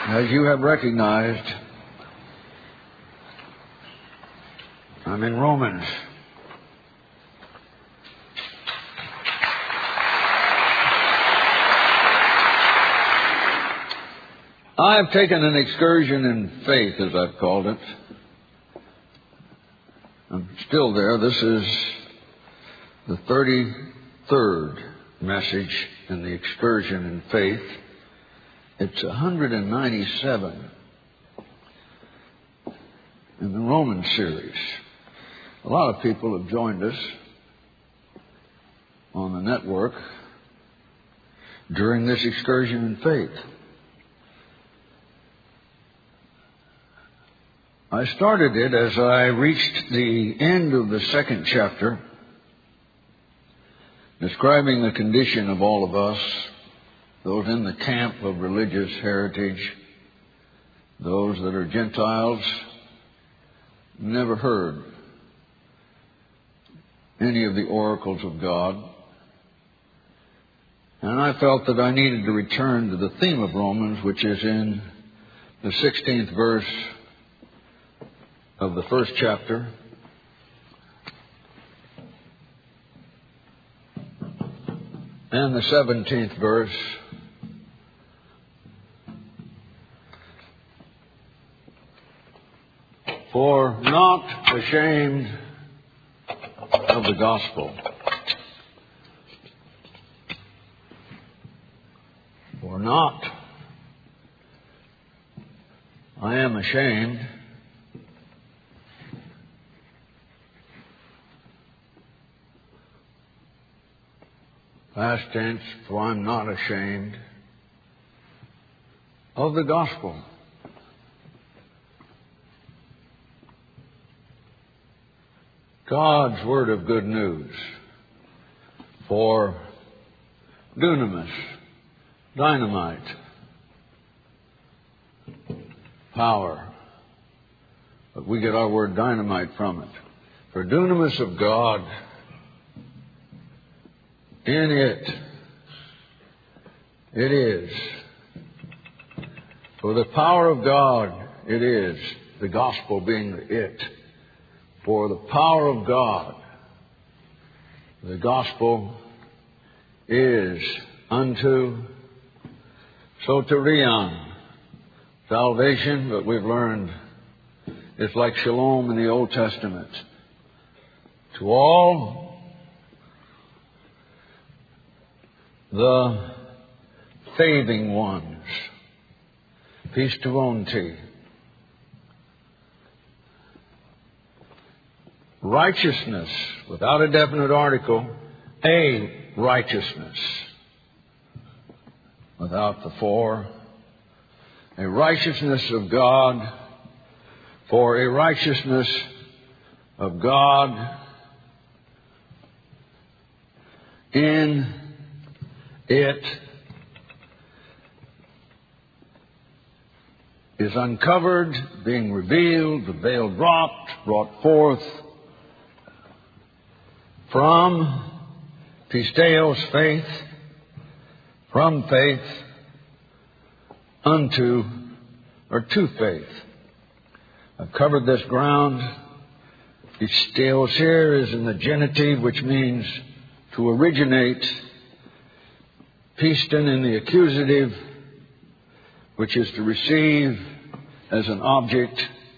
As you have recognized, I'm in Romans. I have taken an excursion in faith, as I've called it. I'm still there. This is the 33rd message in the excursion in faith. It's 197 in the Romans series. A lot of people have joined us on the network during this excursion in faith. I started it as I reached the end of the second chapter, describing the condition of all of us, those in the camp of religious heritage, those that are Gentiles, never heard any of the oracles of God. And I felt that I needed to return to the theme of Romans, which is in the 16th verse of the first chapter. And the 17th verse. For not ashamed of the gospel. For not, I am ashamed. Past tense, for I'm not ashamed of the gospel. God's word of good news for dunamis, dynamite, power. But we get our word dynamite from it. For dunamis of God, in it is. For the power of God, it is. The gospel being the it. For the power of God, the gospel is unto soterion, salvation, but we've learned it's like shalom in the Old Testament. To all the faithing ones, pistovonti, righteousness, without a definite article, a righteousness, without the for, a righteousness of God, for a righteousness of God in it is uncovered, being revealed, the veil dropped, brought forth from pisteos, faith, from faith unto, or to faith. I've covered this ground. Pisteos here is in the genitive, which means to originate. Piston in the accusative, which is to receive as an object.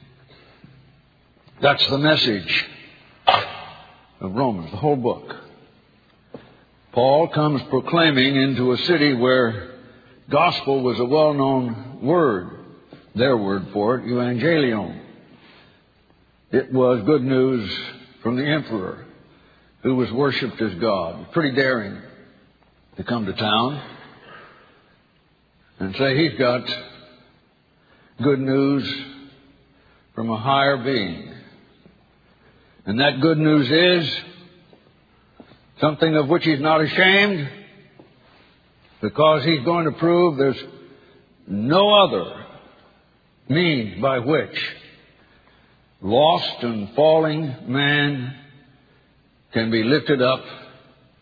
That's the message of Romans, the whole book. Paul comes proclaiming into a city where gospel was a well-known word. Their word for it, evangelion. It was good news from the emperor, who was worshipped as God. Pretty daring to come to town and say he's got good news from a higher being. And that good news is something of which he's not ashamed, because he's going to prove there's no other means by which lost and falling man can be lifted up,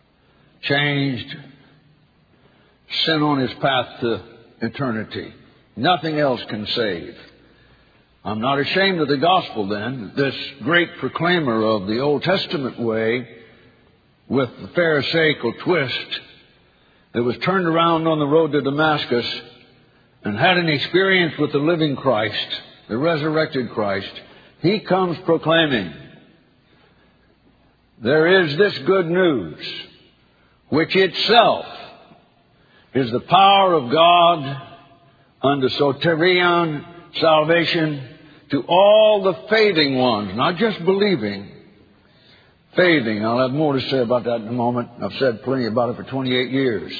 changed, sent on his path to eternity. Nothing else can save. I'm not ashamed of the gospel then, this great proclaimer of the Old Testament way with the Pharisaical twist that was turned around on the road to Damascus and had an experience with the living Christ, the resurrected Christ. He comes proclaiming, there is this good news, which itself is the power of God unto soterion, salvation, to all the faithing ones, not just believing, faithing. I'll have more to say about that in a moment. I've said plenty about it for 28 years.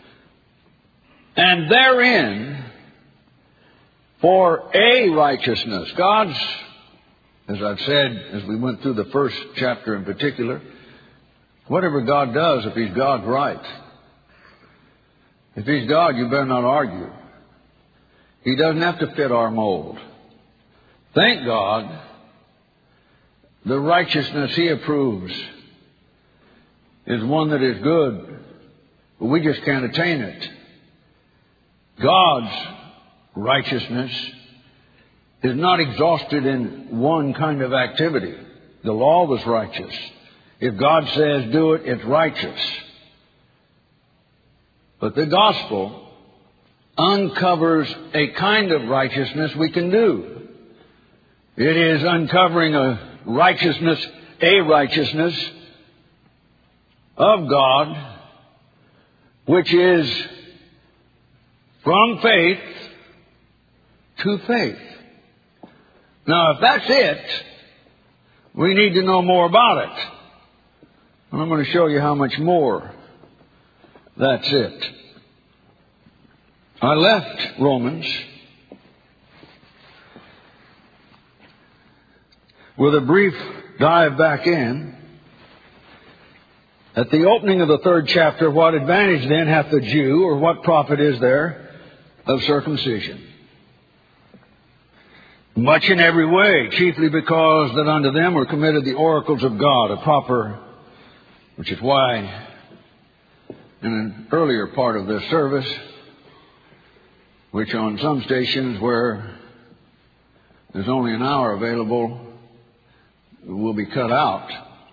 And therein, for a righteousness, God's, as I've said, as we went through the first chapter in particular, whatever God does, if He's God's right. If He's God, you better not argue. He doesn't have to fit our mold. Thank God, the righteousness He approves is one that is good, but we just can't attain it. God's righteousness is not exhausted in one kind of activity. The law was righteous. If God says do it, it's righteous. But the gospel uncovers a kind of righteousness we can do. It is uncovering a righteousness of God, which is from faith to faith. Now, if that's it, we need to know more about it. And I'm going to show you how much more that's it. I left Romans with a brief dive back in. At the opening of the 3rd chapter, what advantage then hath the Jew, or what profit is there of circumcision? Much in every way, chiefly because that unto them were committed the oracles of God, which is why in an earlier part of this service, which on some stations where there's only an hour available, will be cut out.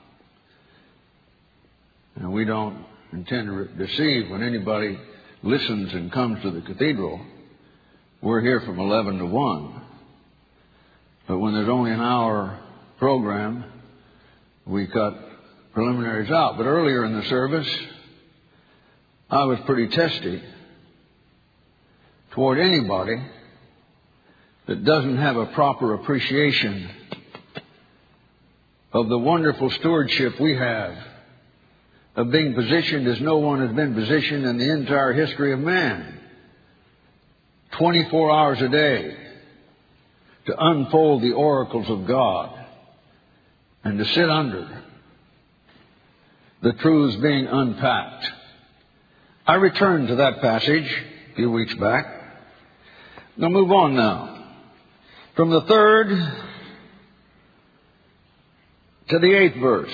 And we don't intend to deceive when anybody listens and comes to the cathedral. We're here from 11 to 1. But when there's only an hour program, we cut preliminaries out. But earlier in the service, I was pretty testy toward anybody that doesn't have a proper appreciation of the wonderful stewardship we have of being positioned as no one has been positioned in the entire history of man. 24 hours a day to unfold the oracles of God and to sit under the truths being unpacked. I returned to that passage a few weeks back. Now move on now. From the 3rd to the 8th verse.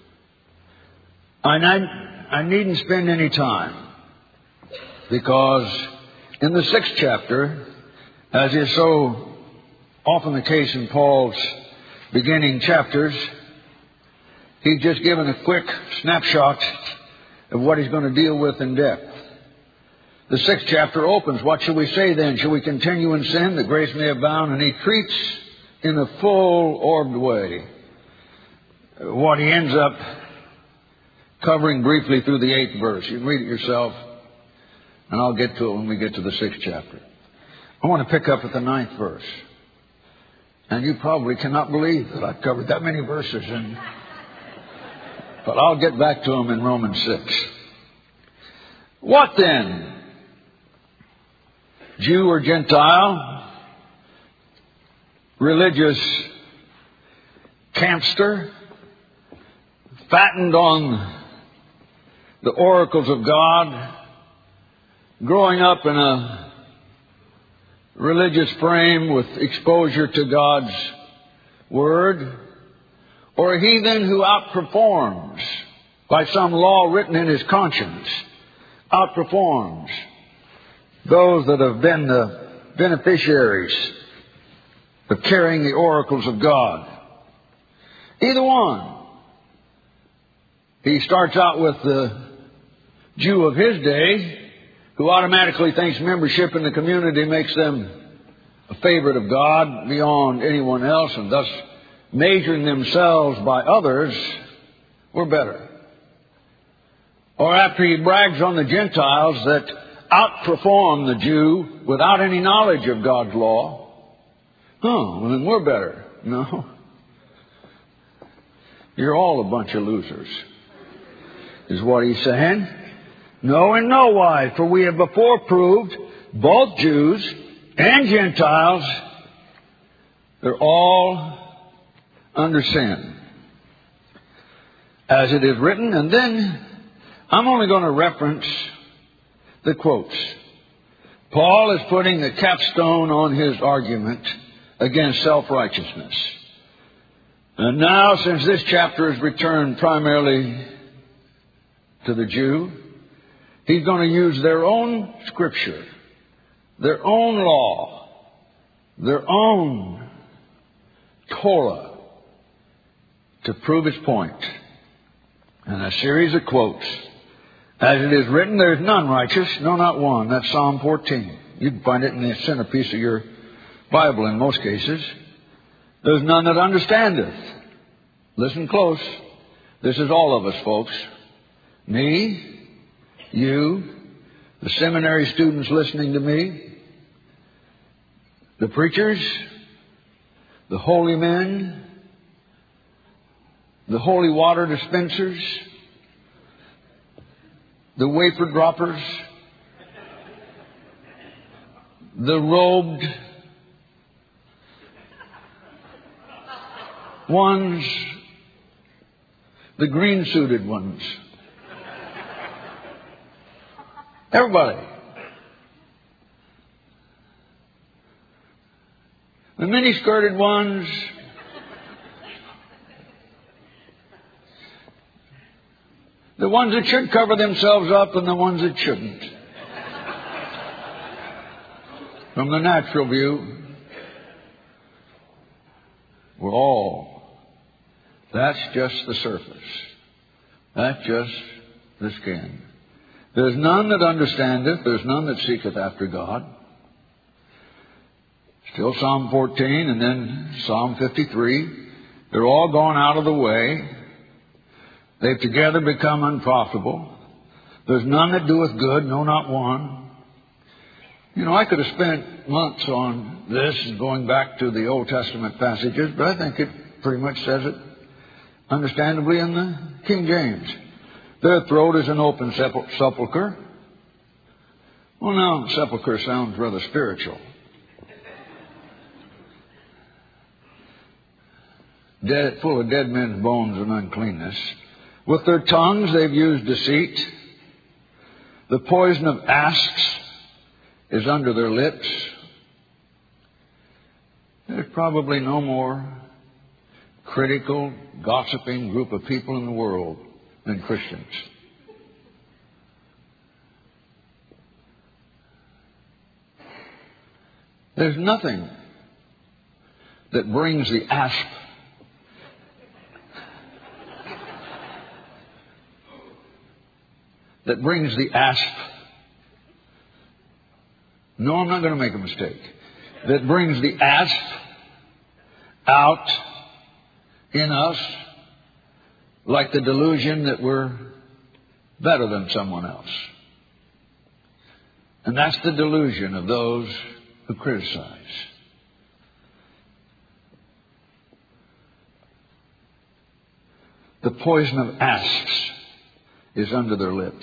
I needn't spend any time, because in the 6th chapter, as is so often the case in Paul's beginning chapters, he's just given a quick snapshot of what he's going to deal with in depth. The 6th chapter opens, what shall we say then? Shall we continue in sin that grace may abound? And he treats in a full-orbed way what he ends up covering briefly through the 8th verse. You can read it yourself, and I'll get to it when we get to the 6th chapter. I want to pick up at the 9th verse. And you probably cannot believe that I've covered that many verses, but I'll get back to them in Romans 6. What then? Jew or Gentile? Religious campster? Fattened on the oracles of God? Growing up in a religious frame with exposure to God's Word? Or a heathen who outperforms by some law written in his conscience, outperforms those that have been beneficiaries of carrying the oracles of God. Either one. He starts out with the Jew of his day, who automatically thinks membership in the community makes them a favorite of God beyond anyone else, and thus measuring themselves by others, we're better. Or after he brags on the Gentiles that outperform the Jew without any knowledge of God's law, well then we're better. No. You're all a bunch of losers, is what he's saying. No, in no wise, for we have before proved both Jews and Gentiles, they're all under sin, as it is written. And then I'm only going to reference the quotes. Paul is putting the capstone on his argument against self-righteousness. And now, since this chapter is returned primarily to the Jew, he's going to use their own scripture, their own law, their own Torah to prove his point. And a series of quotes. As it is written, there is none righteous, no, not one. That's Psalm 14. You can find it in the centerpiece of your Bible in most cases. There's none that understandeth. Listen close. This is all of us, folks. Me, you, the seminary students listening to me, the preachers, the holy men, the holy water dispensers, the wafer droppers, the robed ones, the green-suited ones. Everybody. The mini-skirted ones. The ones that should cover themselves up and the ones that shouldn't. From the natural view, we're all. That's just the surface. That's just the skin. There's none that understandeth. There's none that seeketh after God. Still Psalm 14 and then Psalm 53. They're all gone out of the way. They've together become unprofitable. There's none that doeth good, no, not one. You know, I could have spent months on this and going back to the Old Testament passages, but I think it pretty much says it understandably in the King James. Their throat is an open sepulchre. Well, now, sepulchre sounds rather spiritual. Dead, full of dead men's bones and uncleanness. With their tongues they've used deceit. The poison of asps is under their lips. There's probably no more critical, gossiping group of people in the world than Christians. There's nothing that brings the asp No, I'm not going to make a mistake. That brings the asp out in us like the delusion that we're better than someone else. And that's the delusion of those who criticize. The poison of asps is under their lips,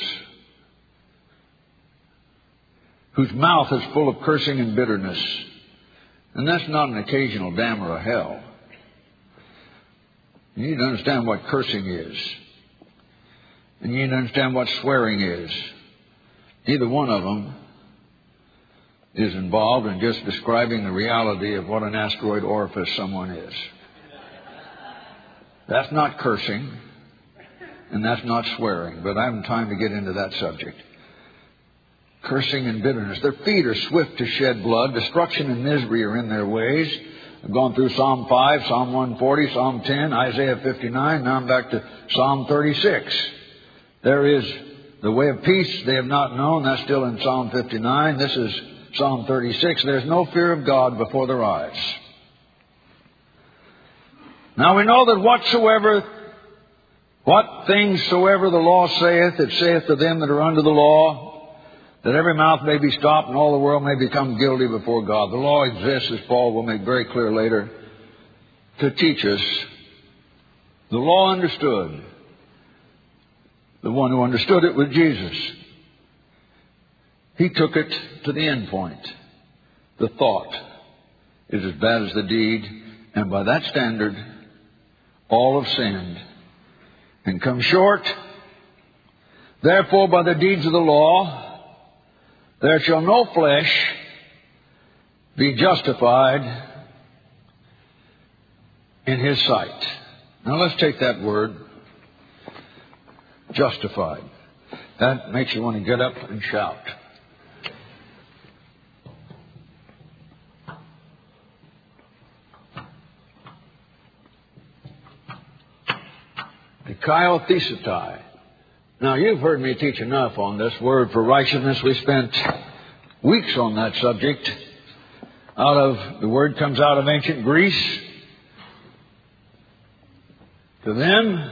whose mouth is full of cursing and bitterness. And that's not an occasional damn or a hell. You need to understand what cursing is. And you need to understand what swearing is. Neither one of them is involved in just describing the reality of what an asteroid orifice someone is. That's not cursing, and that's not swearing, but I haven't time to get into that subject. cursing and bitterness. Their feet are swift to shed blood. Destruction and misery are in their ways. I've gone through Psalm 5, Psalm 140, Psalm 10, Isaiah 59. Now I'm back to Psalm 36. There is the way of peace they have not known. That's still in Psalm 59. This is Psalm 36. There's no fear of God before their eyes. Now we know that what things soever the law saith, it saith to them that are under the law, that every mouth may be stopped and all the world may become guilty before God. The law exists, as Paul will make very clear later, to teach us. The law understood. The one who understood it was Jesus. He took it to the end point. The thought is as bad as the deed, and by that standard, all have sinned and come short. Therefore, by the deeds of the law, there shall no flesh be justified in his sight. Now let's take that word, justified. That makes you want to get up and shout. Dikaiothesetai. Now, you've heard me teach enough on this word for righteousness. We spent weeks on that subject. The word comes out of ancient Greece. To them,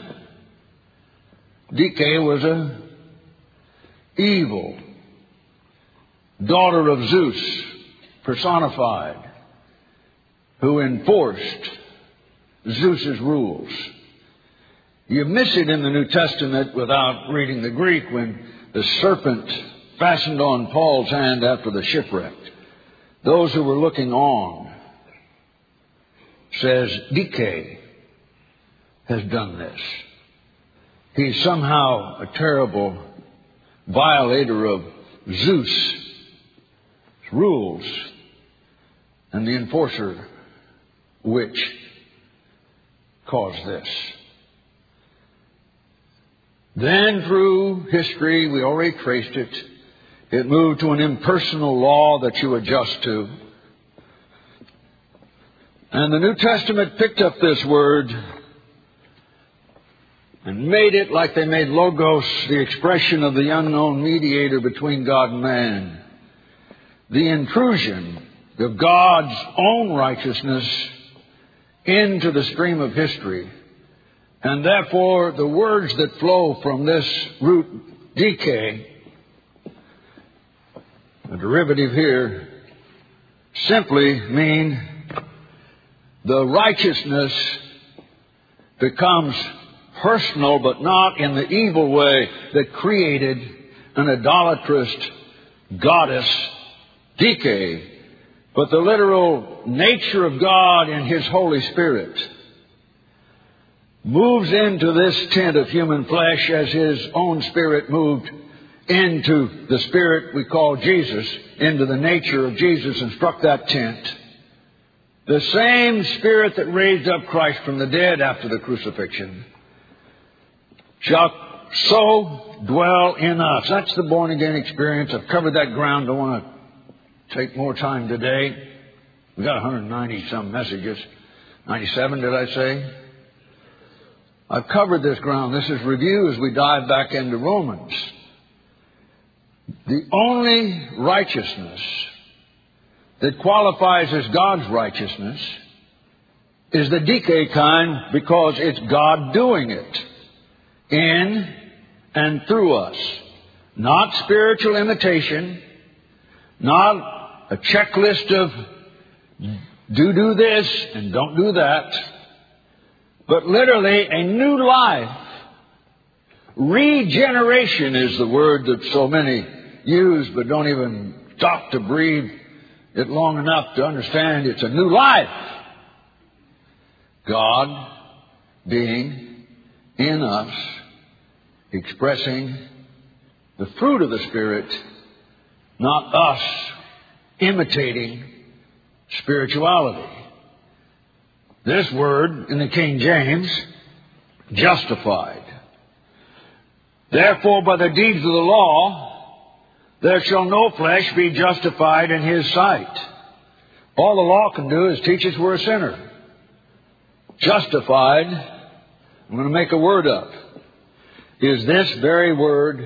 Dike was a evil daughter of Zeus, personified, who enforced Zeus's rules. You miss it in the New Testament without reading the Greek when the serpent fastened on Paul's hand after the shipwreck. Those who were looking on says, Dike has done this. He's somehow a terrible violator of Zeus' rules and the enforcer which caused this. Then through history, we already traced it. It moved to an impersonal law that you adjust to. And the New Testament picked up this word and made it like they made logos, the expression of the unknown mediator between God and man. The intrusion of God's own righteousness into the stream of history. And therefore, the words that flow from this root Dike, the derivative here, simply mean the righteousness becomes personal, but not in the evil way that created an idolatrous goddess, Dike, but the literal nature of God in His Holy Spirit moves into this tent of human flesh as His own Spirit moved into the Spirit we call Jesus, into the nature of Jesus and struck that tent. The same Spirit that raised up Christ from the dead after the crucifixion shall so dwell in us. That's the born-again experience. I've covered that ground. Don't want to take more time today. We've got 190-some messages. 97, did I say? I've covered this ground. This is review as we dive back into Romans. The only righteousness that qualifies as God's righteousness is the Dike kind, because it's God doing it in and through us. Not spiritual imitation, not a checklist of do this and don't do that, but literally a new life. Regeneration is the word that so many use but don't even stop to breathe it long enough to understand it's a new life. God being in us, expressing the fruit of the Spirit, not us imitating spirituality. This word in the King James, justified. Therefore, by the deeds of the law, there shall no flesh be justified in His sight. All the law can do is teach us we're a sinner. Justified, I'm going to make a word up, is this very word,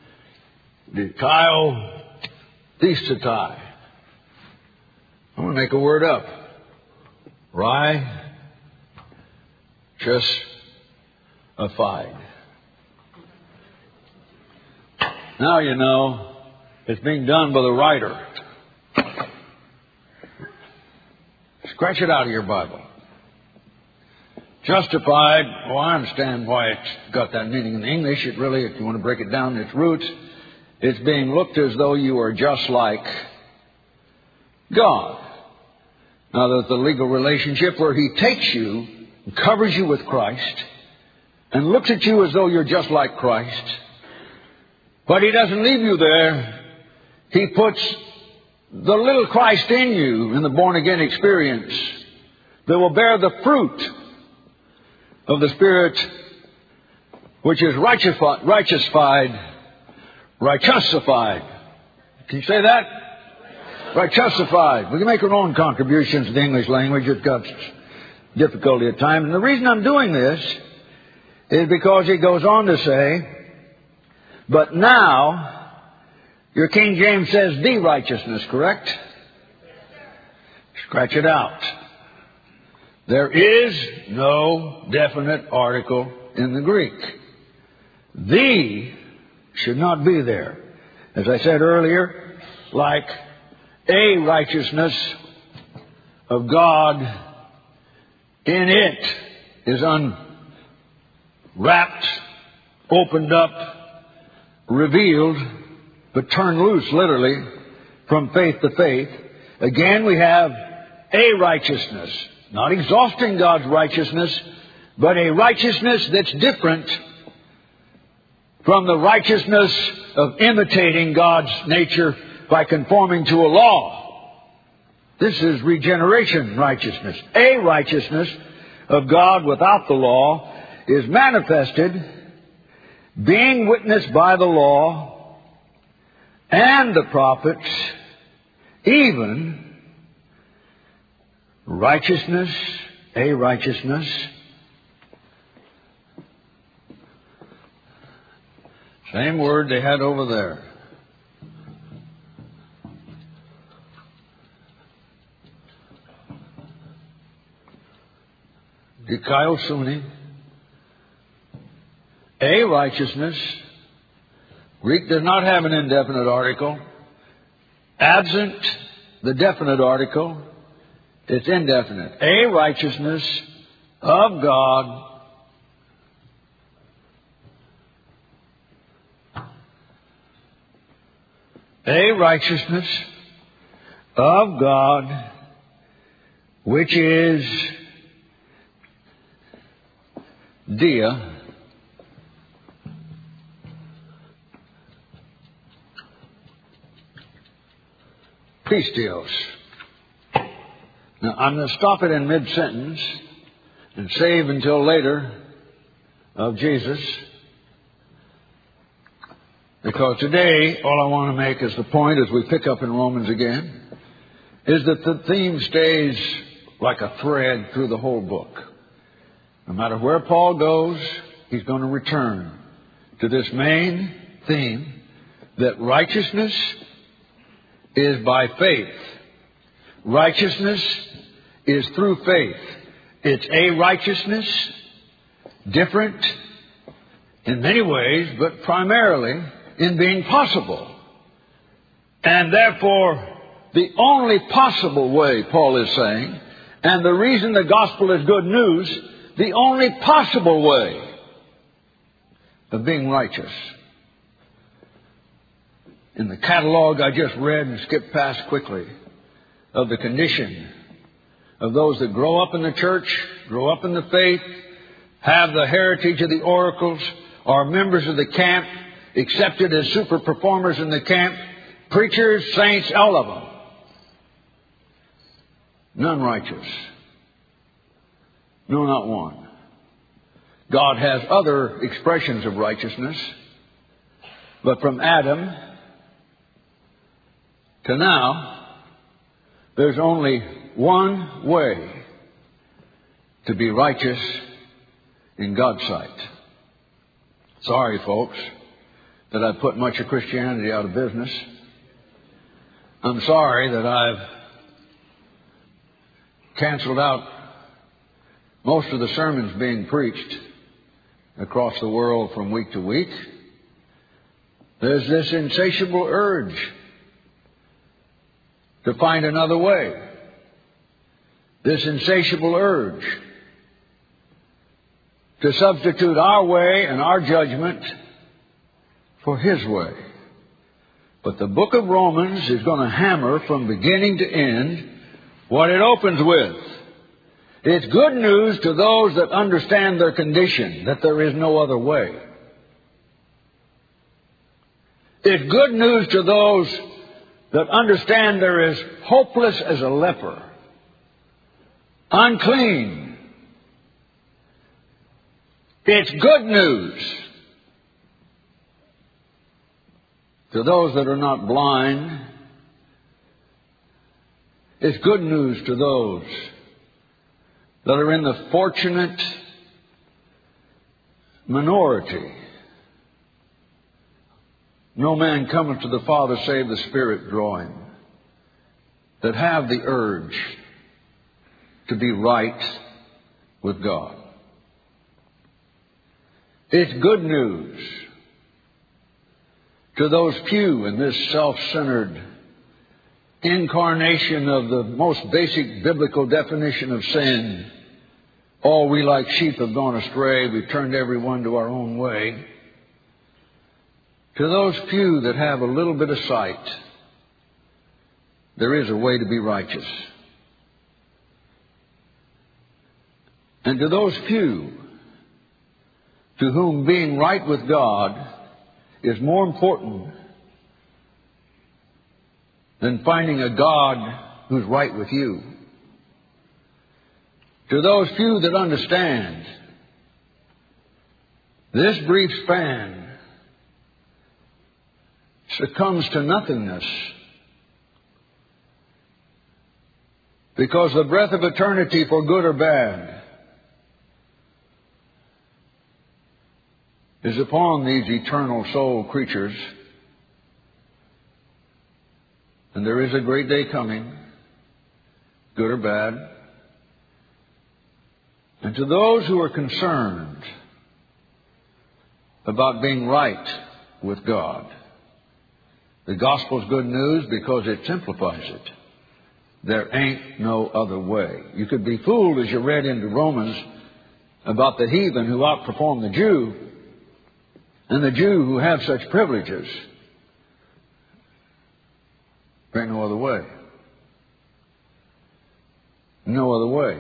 dikaio theistai. I'm going to make a word up. Righteousified. Now you know it's being done by the writer. Scratch it out of your Bible. Justified, well, I understand why it's got that meaning in English. It really, if you want to break it down in its roots, it's being looked as though you are just like God. Now, there's the legal relationship where He takes you and covers you with Christ and looks at you as though you're just like Christ. But He doesn't leave you there. He puts the little Christ in you in the born-again experience that will bear the fruit of the Spirit, which is righteousified. Can you say that? Righteousified. We can make our own contributions to the English language. It's got difficulty at times. And the reason I'm doing this is because he goes on to say, but now, your King James says the righteousness, correct? Scratch it out. There is no definite article in the Greek. The should not be there. As I said earlier, like a righteousness of God in it is unwrapped, opened up, revealed, but turned loose literally from faith to faith. Again, we have a righteousness, not exhausting God's righteousness, but a righteousness that's different from the righteousness of imitating God's nature by conforming to a law. This is regeneration righteousness. A righteousness of God without the law is manifested, being witnessed by the law and the prophets, even righteousness, a righteousness, same word they had over there. Dikaiosune, a righteousness. Greek does not have an indefinite article. Absent the definite article, it's indefinite. A righteousness of God a righteousness of God which is dia pistios. Now, I'm going to stop it in mid-sentence and save until later of Jesus, because today all I want to make is the point, as we pick up in Romans again, is that the theme stays like a thread through the whole book. No matter where Paul goes, he's going to return to this main theme, that righteousness is by faith. Righteousness is through faith. It's a righteousness, different in many ways, but primarily in being possible. And therefore, the only possible way, Paul is saying, and the reason the gospel is good news, the only possible way of being righteous. In the catalog I just read and skipped past quickly of the condition of those that grow up in the church, grow up in the faith, have the heritage of the oracles, are members of the camp, accepted as super performers in the camp, preachers, saints, all of them. None righteous. No, not one. God has other expressions of righteousness, but from Adam to now, there's only one way to be righteous in God's sight. Sorry, folks, that I've put much of Christianity out of business. I'm sorry that I've canceled out most of the sermons being preached across the world from week to week. There's this insatiable urge to find another way. This insatiable urge to substitute our way and our judgment for His way. But the book of Romans is going to hammer from beginning to end what it opens with. It's good news to those that understand their condition, that there is no other way. It's good news to those that understand they're as hopeless as a leper, unclean. It's good news to those that are not blind. It's good news to those that are in the fortunate minority. No man cometh to the Father save the Spirit draw him. That have the urge to be right with God. It's good news to those few in this self-centered incarnation of the most basic biblical definition of sin. All we like sheep have gone astray. We've turned every one to our own way. To those few that have a little bit of sight, there is a way to be righteous. And to those few to whom being right with God is more important than finding a God who's right with you. To those few that understand this brief span succumbs to nothingness because the breath of eternity, for good or bad, is upon these eternal soul creatures. And there is a great day coming, good or bad. And to those who are concerned about being right with God, the gospel's good news because it simplifies it. There ain't no other way. You could be fooled as you read into Romans about the heathen who outperform the Jew and the Jew who have such privileges. There ain't no other way. No other way.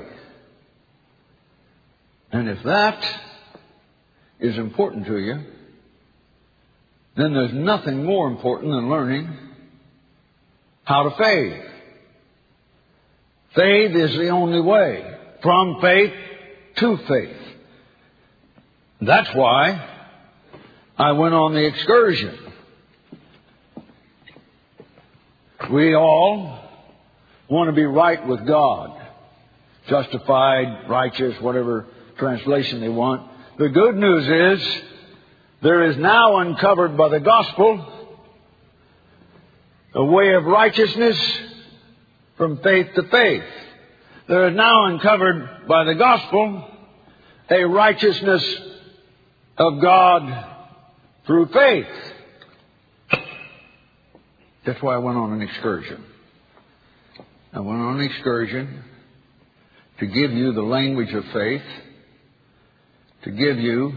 And if that is important to you, then there's nothing more important than learning how to faith. Faith is the only way. From faith to faith. That's why I went on the excursion. We all want to be right with God. Justified, righteous, whatever translation they want. The good news is there is now uncovered by the gospel a way of righteousness from faith to faith. There is now uncovered by the gospel a righteousness of God through faith. That's why I went on an excursion. I went on an excursion to give you the language of faith, to give you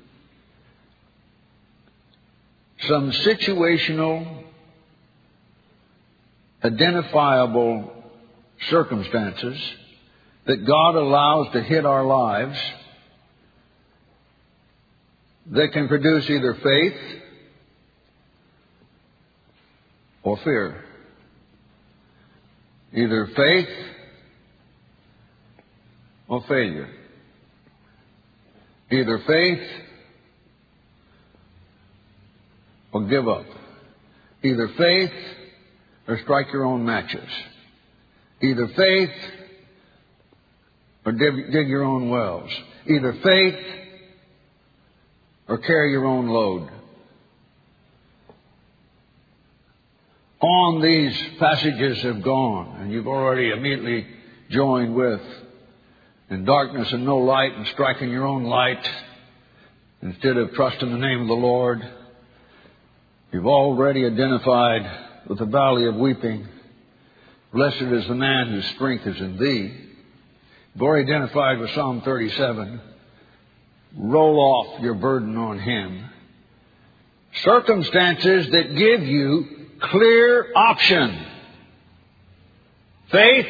some situational, identifiable circumstances that God allows to hit our lives that can produce either faith or fear. Either faith or failure. Either faith or give up. Either faith or strike your own matches. Either faith or dig your own wells. Either faith or carry your own load. On these passages have gone, and you've already immediately joined with in darkness and no light, and striking your own light instead of trusting the name of the Lord. You've already identified with the valley of weeping. Blessed is the man whose strength is in thee. You've already identified with Psalm 37. Roll off your burden on Him. Circumstances that give you clear option. Faith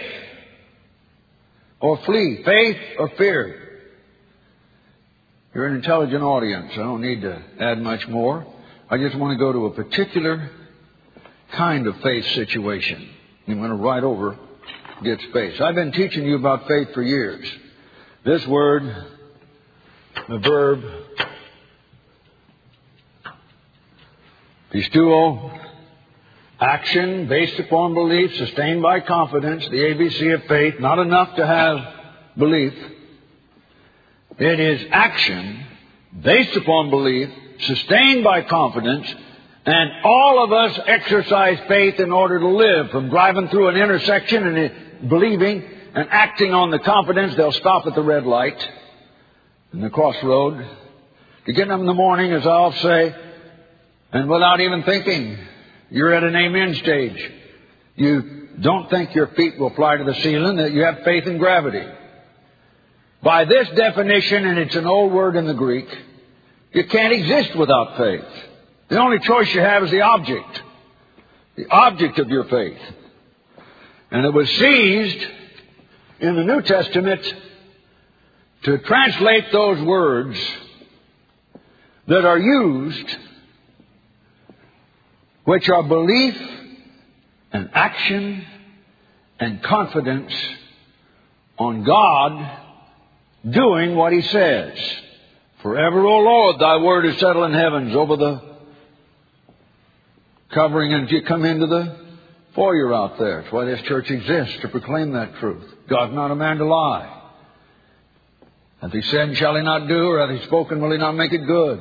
or flee. Faith or fear. You're an intelligent audience. I don't need to add much more. I just want to go to a particular kind of faith situation. I'm going to right over get space. I've been teaching you about faith for years. This word, the verb, pisteuo, action based upon belief, sustained by confidence, the ABC of faith, not enough to have belief. It is action based upon belief, sustained by confidence, and all of us exercise faith in order to live. From driving through an intersection and believing and acting on the confidence they'll stop at the red light in the crossroad, to getting up in the morning, as I'll say, and without even thinking, you're at an amen stage. You don't think your feet will fly to the ceiling, that you have faith in gravity. By this definition, and it's an old word in the Greek, you can't exist without faith. The only choice you have is the object of your faith. And it was seized in the New Testament to translate those words that are used, which are belief and action and confidence on God doing what He says. Forever, O Lord, thy word is settled in heavens, over the covering, and you come into the foyer out there. That's why this church exists, to proclaim that truth. God's not a man to lie. Hath He said, shall He not do? Or hath He spoken, will He not make it good?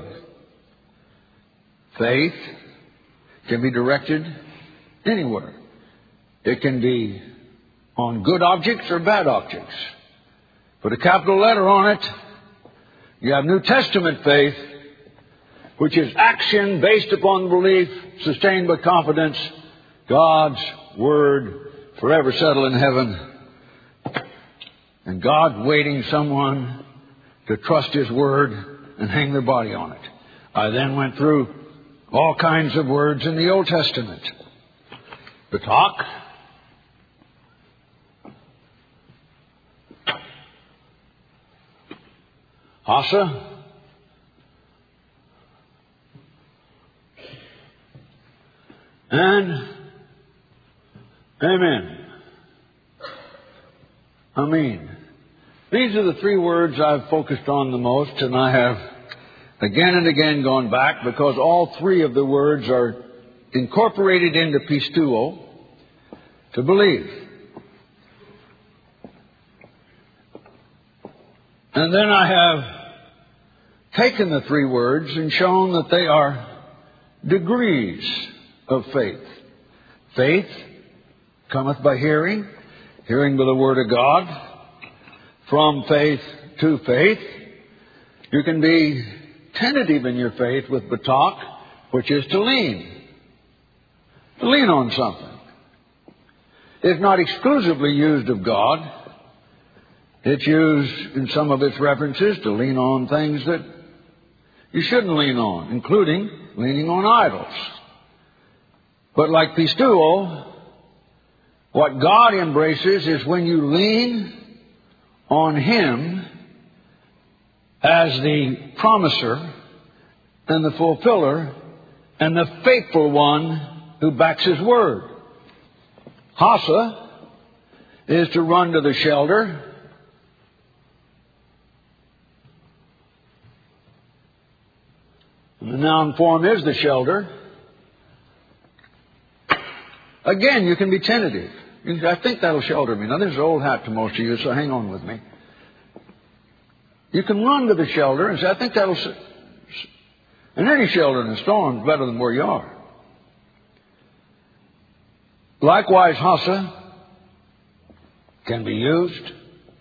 Faith can be directed anywhere. It can be on good objects or bad objects. Put a capital letter on it. You have New Testament faith, which is action based upon belief, sustained by confidence. God's Word forever settled in heaven. And God waiting someone to trust His Word and hang their body on it. I then went through all kinds of words in the Old Testament. Batak, Asa, and Amen. Amen. These are the three words I've focused on the most, and I have again and again gone back because all three of the words are incorporated into pisteuo, to believe. And then I have taken the three words and shown that they are degrees of faith. Faith cometh by hearing, hearing by the Word of God. From faith to faith. You can be tentative in your faith with batak, which is to lean. To lean on something. It's not exclusively used of God. It's used in some of its references to lean on things that you shouldn't lean on, including leaning on idols. But like pisteuo, what God embraces is when you lean on Him as the promiser and the fulfiller and the faithful one who backs His word. Hasa is to run to the shelter. And the noun form is the shelter. Again, you can be tentative. I think that'll shelter me. Now, this is an old hat to most of you, so hang on with me. You can run to the shelter and say, I think that'll... And any shelter in a storm is better than where you are. Likewise, hasa can be used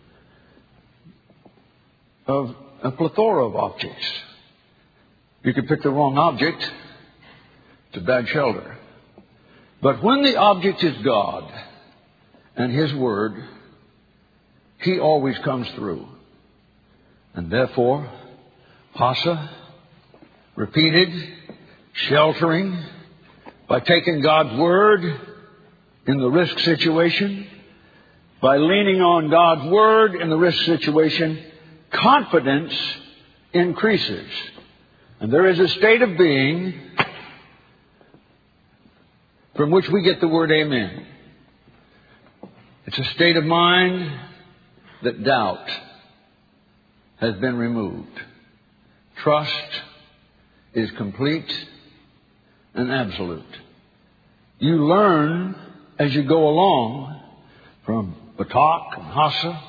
of a plethora of objects. You could pick the wrong object. It's a bad shelter. But when the object is God and His Word, He always comes through. And therefore, hasa, repeated, sheltering, by taking God's Word in the risk situation, by leaning on God's Word in the risk situation, confidence increases. And there is a state of being from which we get the word amen. It's a state of mind that doubt has been removed. Trust is complete and absolute. You learn as you go along from Batak and hasa.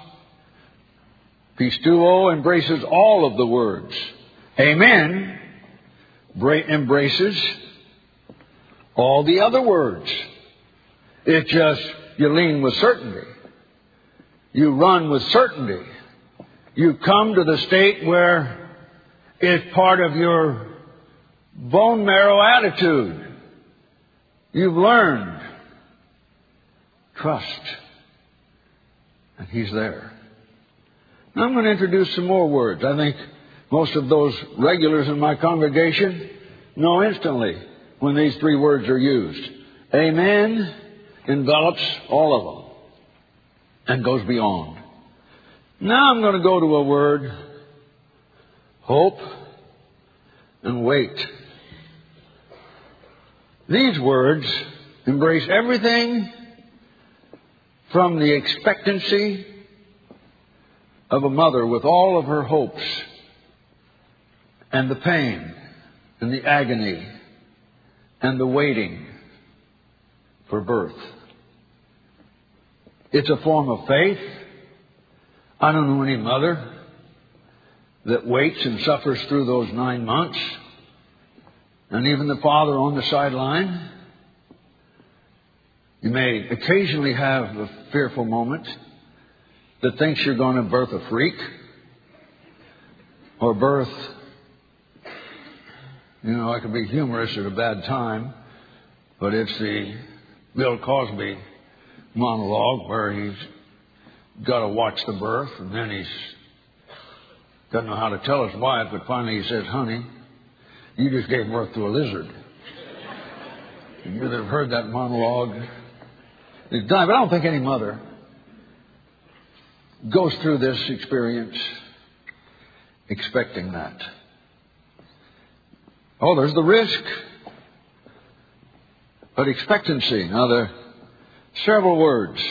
Pistuo embraces all of the words. Amen embraces all the other words. It's just you lean with certainty. You run with certainty. You come to the state where it's part of your bone marrow attitude. You've learned. Trust. And He's there. Now I'm going to introduce some more words. I think most of those regulars in my congregation know instantly when these three words are used. Amen envelops all of them and goes beyond. Now I'm going to go to a word, hope and wait. These words embrace everything from the expectancy of a mother with all of her hopes and the pain and the agony and the waiting for birth. It's a form of faith. I don't know any mother that waits and suffers through those 9 months. And even the father on the sideline. You may occasionally have a fearful moment that thinks you're going to birth a freak or birth, I can be humorous at a bad time, but it's the Bill Cosby monologue where he's got to watch the birth and then he's doesn't know how to tell his wife, but finally he says, honey, you just gave birth to a lizard. You that have heard that monologue. It's done, but I don't think any mother goes through this experience expecting that. Oh, there's the risk. But expectancy. Now, there are several words.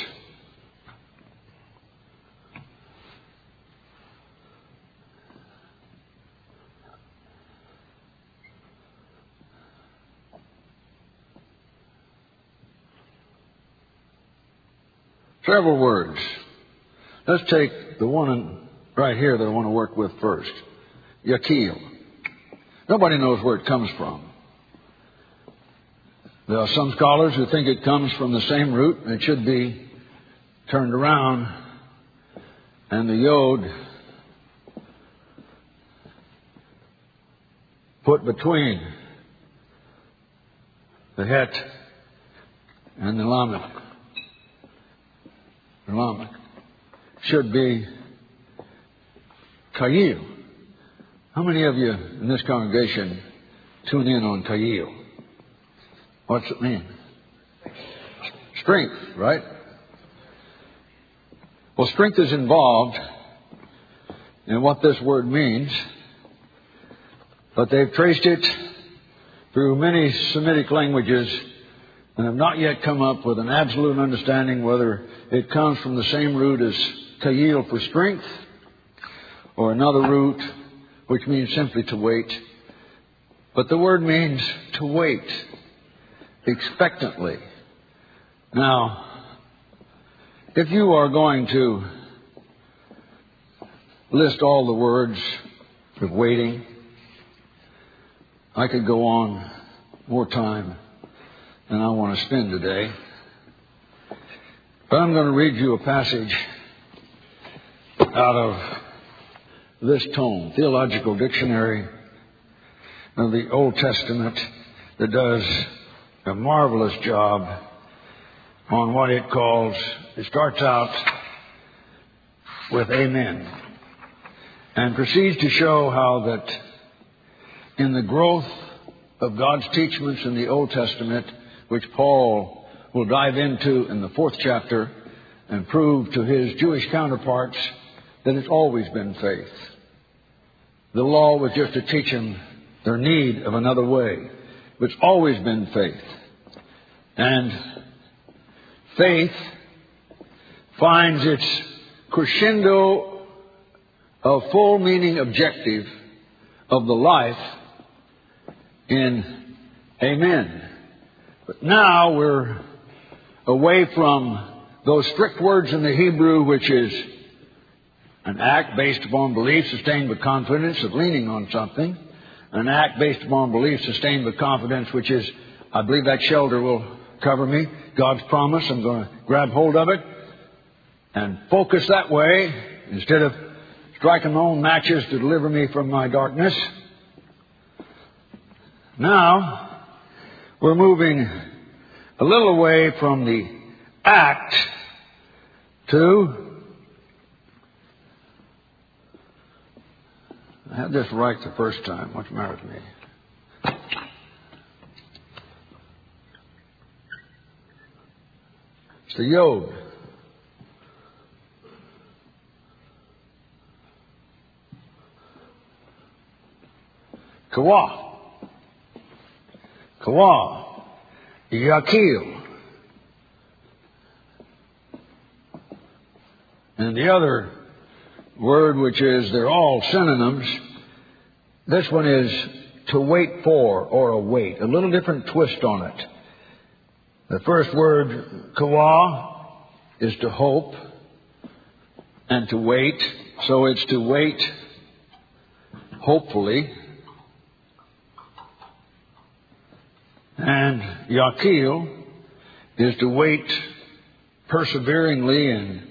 Several words. Let's take the one right here that I want to work with first. Yakil. Nobody knows where it comes from. There are some scholars who think it comes from the same root, and it should be turned around, and the yod put between the het and the lamed. The lamed should be Kayil. How many of you in this congregation tune in on Kayil? What's it mean? Strength, right? Well, strength is involved in what this word means, but they've traced it through many Semitic languages and have not yet come up with an absolute understanding whether it comes from the same root as Kayil for strength or another root which means simply to wait. But the word means to wait expectantly, Now, if you are going to list all the words of waiting, I could go on more time than I want to spend today. But I'm going to read you a passage out of this tome, Theological Dictionary of the Old Testament, that does a marvelous job on what it calls, it starts out with Amen, and proceeds to show how that in the growth of God's teachments in the Old Testament, which Paul will dive into in the 4th chapter and prove to his Jewish counterparts that it's always been faith. The law was just to teach them their need of another way. It's always been faith. And faith finds its crescendo of full meaning objective of the life in Amen. But now we're away from those strict words in the Hebrew, which is an act based upon belief sustained with confidence of leaning on something. An act based upon belief sustained with confidence, which is, I believe that shelter will cover me. God's promise, I'm going to grab hold of it and focus that way instead of striking my own matches to deliver me from my darkness. Now, we're moving a little away from the act to, I had this right the first time. What's the matter with me? It's the yod. Kawah. Kawah. Yakil. And the other word, which is, they're all synonyms. This one is to wait for or await. A little different twist on it. The first word, kawah, is to hope and to wait. So it's to wait hopefully. And yakil is to wait perseveringly and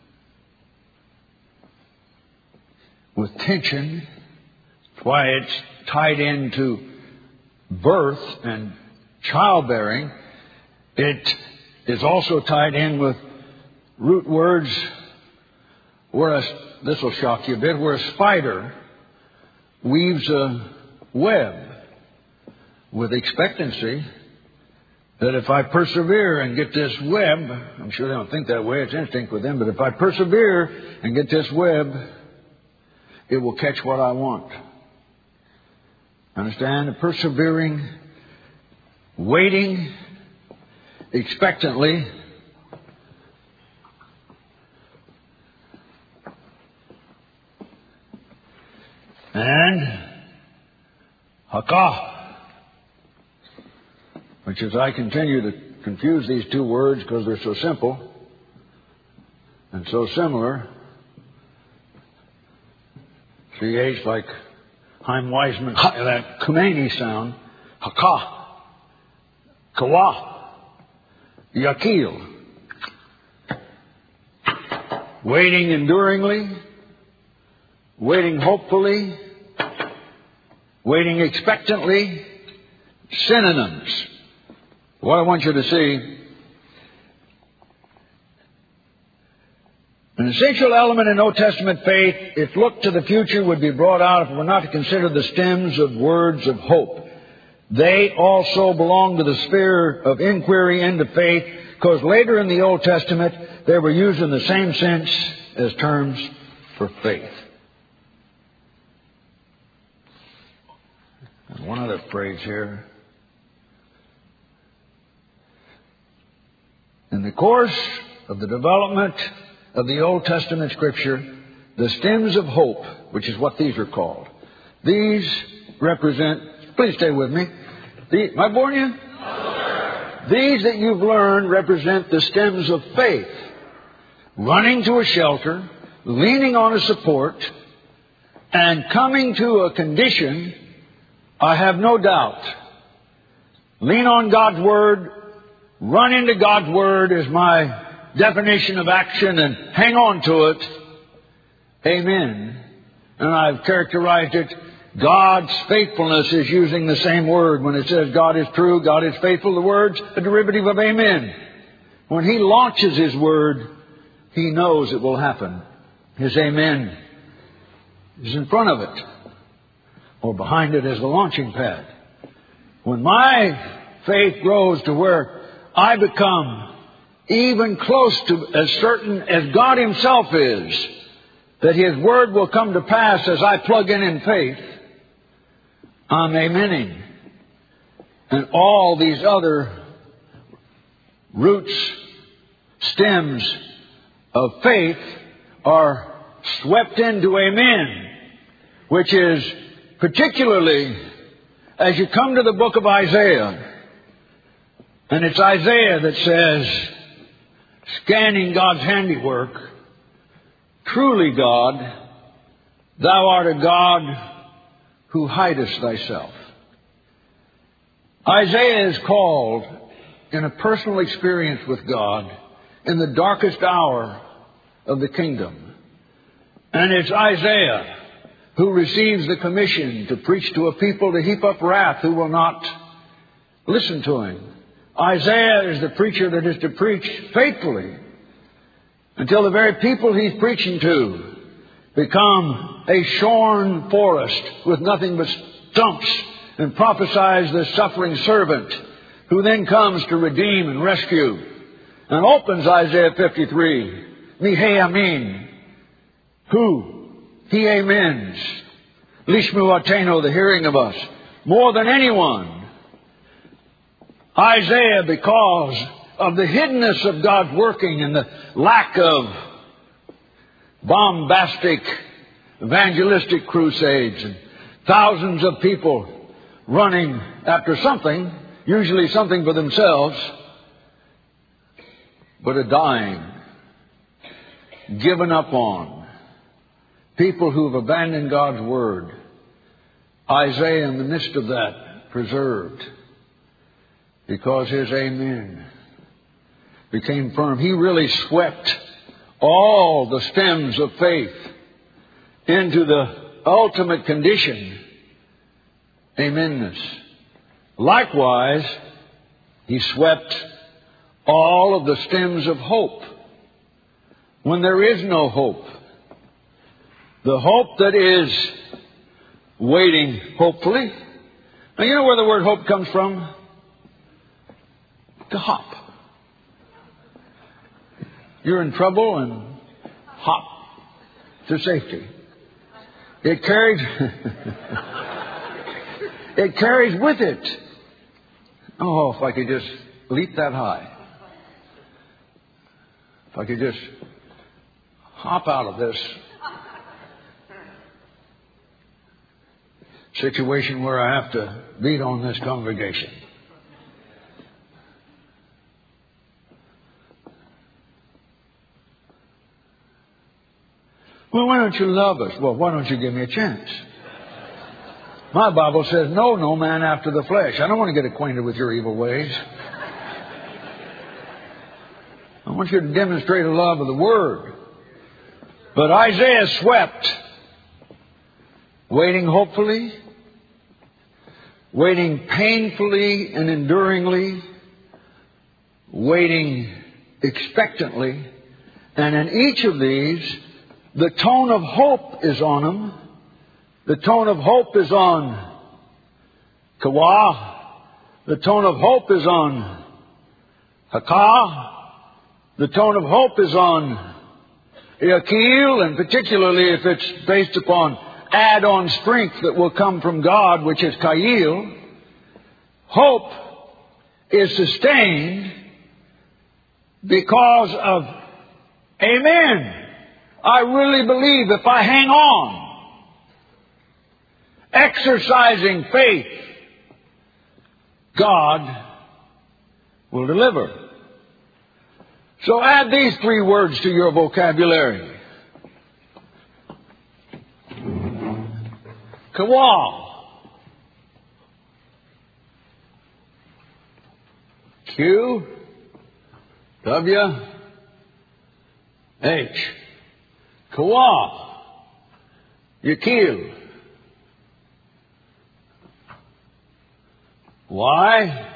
with tension. That's why it's tied into birth and childbearing. It is also tied in with root words where this will shock you a bit, where a spider weaves a web with expectancy that if I persevere and get this web, I'm sure they don't think that way, it's instinct with them, but if I persevere and get this web, it will catch what I want. Understand? Persevering, waiting expectantly, and hakah, which as I continue to confuse these two words because they're so simple and so similar, CH like Chaim Weizmann, that Khomeini sound, hakah, kawah, yakil, waiting enduringly, waiting hopefully, waiting expectantly, synonyms. What I want you to see, an essential element in Old Testament faith, if looked to the future, would be brought out if we're not to consider the stems of words of hope. They also belong to the sphere of inquiry into faith, because later in the Old Testament, they were used in the same sense as terms for faith. And one other phrase here. In the course of the development of the Old Testament Scripture, the stems of hope, which is what these are called, these represent, please stay with me. Am I boring you? These that you've learned represent the stems of faith. Running to a shelter, leaning on a support, and coming to a condition, I have no doubt. Lean on God's Word, run into God's Word is my definition of action, and hang on to it. Amen. And I've characterized it, God's faithfulness is using the same word. When it says God is true, God is faithful, the word's a derivative of amen. When He launches His word, He knows it will happen. His amen is in front of it, or behind it as the launching pad. When my faith grows to where I become even close to as certain as God Himself is that His word will come to pass as I plug in faith, I'm amening. And all these other roots, stems of faith are swept into amen, which is particularly as you come to the book of Isaiah, and it's Isaiah that says, scanning God's handiwork, truly God, thou art a God who hidest thyself. Isaiah is called in a personal experience with God in the darkest hour of the kingdom. And it's Isaiah who receives the commission to preach to a people to heap up wrath who will not listen to him. Isaiah is the preacher that is to preach faithfully until the very people he's preaching to become a shorn forest with nothing but stumps, and prophesies the suffering servant who then comes to redeem and rescue, and opens Isaiah 53. Mihe Amin, who he amens. Lishmu Ateno, the hearing of us, more than anyone. Isaiah, because of the hiddenness of God's working and the lack of bombastic evangelistic crusades and thousands of people running after something, usually something for themselves, but a dying, given up on, people who have abandoned God's Word. Isaiah, in the midst of that, preserved, because his amen became firm. He really swept all the stems of faith into the ultimate condition, amenness. Likewise, he swept all of the stems of hope when there is no hope. The hope that is waiting, hopefully. Now, you know where the word hope comes from? To hop. You're in trouble and hop to safety. It carries it carries with it. Oh, if I could just leap that high. If I could just hop out of this situation where I have to beat on this congregation. Well, why don't you love us? Well, why don't you give me a chance? My Bible says, no man after the flesh. I don't want to get acquainted with your evil ways. I want you to demonstrate a love of the Word. But Isaiah swept, waiting hopefully, waiting painfully and enduringly, waiting expectantly, and in each of these, the tone of hope is on them. The tone of hope is on Kawah. The tone of hope is on Hakah. The tone of hope is on Yakil, and particularly if it's based upon add-on strength that will come from God, which is Kayil. Hope is sustained because of amen. I really believe if I hang on, exercising faith, God will deliver. So add these three words to your vocabulary. Kawal. Q, W, H. Kawal. Yakil. Y,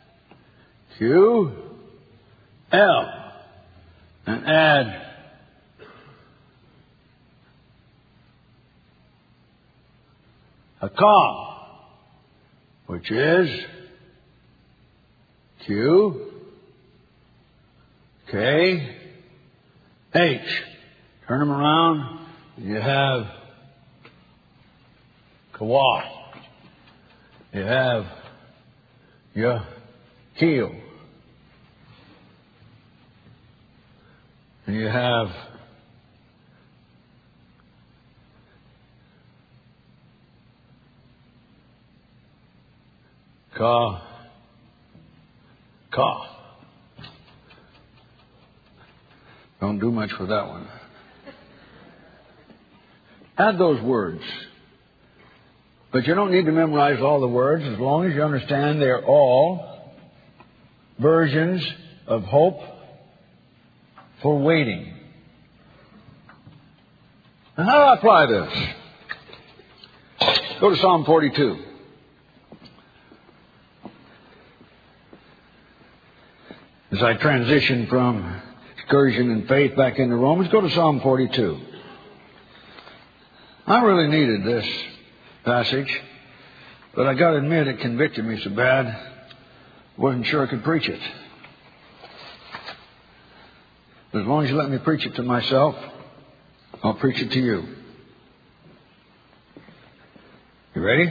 Q, L. And add Hakal, which is Q, K, H. Turn them around, and you have Kawal. You have your heel. And you have Ka. Don't do much for that one. Add those words. But you don't need to memorize all the words as long as you understand they're all versions of hope for waiting. Now, how do I apply this? Go to Psalm 42. As I transition from excursion and faith back into Romans, go to Psalm 42. I really needed this passage, but I got to admit it convicted me so bad, wasn't sure I could preach it. But as long as you let me preach it to myself, I'll preach it to you. You ready?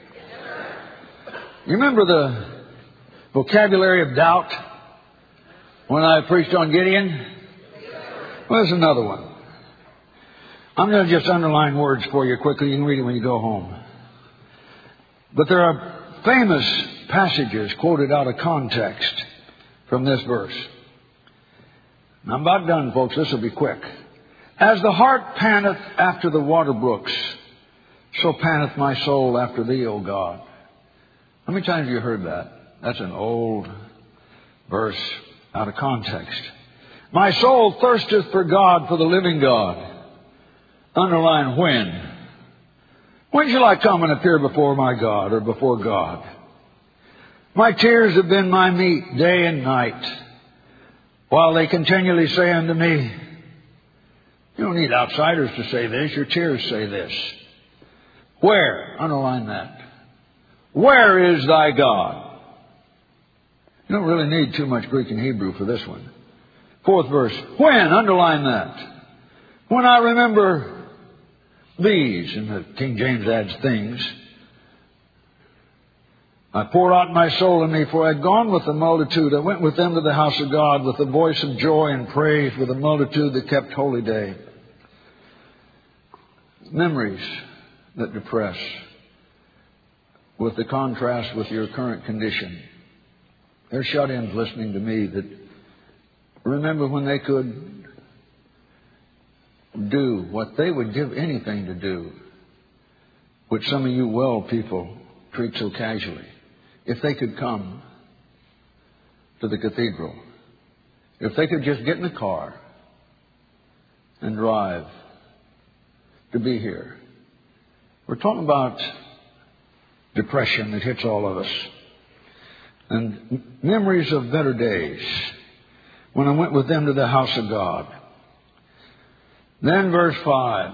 You remember the vocabulary of doubt when I preached on Gideon? Well, there's another one. I'm going to just underline words for you quickly. You can read it when you go home. But there are famous passages quoted out of context from this verse. I'm about done, folks. This will be quick. As the hart panteth after the water brooks, so panteth my soul after thee, O God. How many times have you heard that? That's an old verse out of context. My soul thirsteth for God, for the living God. Underline when. When shall I come and appear before my God, or before God? My tears have been my meat day and night, while they continually say unto me, you don't need outsiders to say this, your tears say this. Where? Underline that. Where is thy God? You don't really need too much Greek and Hebrew for this one. Fourth verse. When? Underline that. When I remember these, and the King James adds things, I poured out my soul in me, for I had gone with the multitude. I went with them to the house of God with a voice of joy and praise, with a multitude that kept holy day. Memories that depress, with the contrast with your current condition. There's shut-ins listening to me that remember when they could do what they would give anything to do, which some of you well people treat so casually. If they could come to the cathedral, if they could just get in the car and drive to be here. We're talking about depression that hits all of us. And memories of better days when I went with them to the house of God. Then verse 5.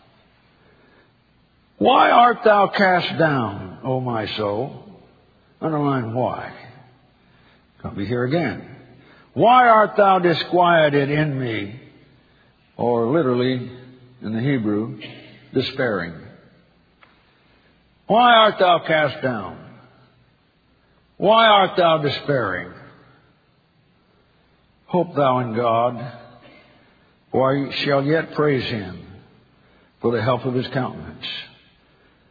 Why art thou cast down, O my soul? Underline why. I'll be here again. Why art thou disquieted in me? Or literally, in the Hebrew, despairing. Why art thou cast down? Why art thou despairing? Hope thou in God, for I shall yet praise him for the help of his countenance.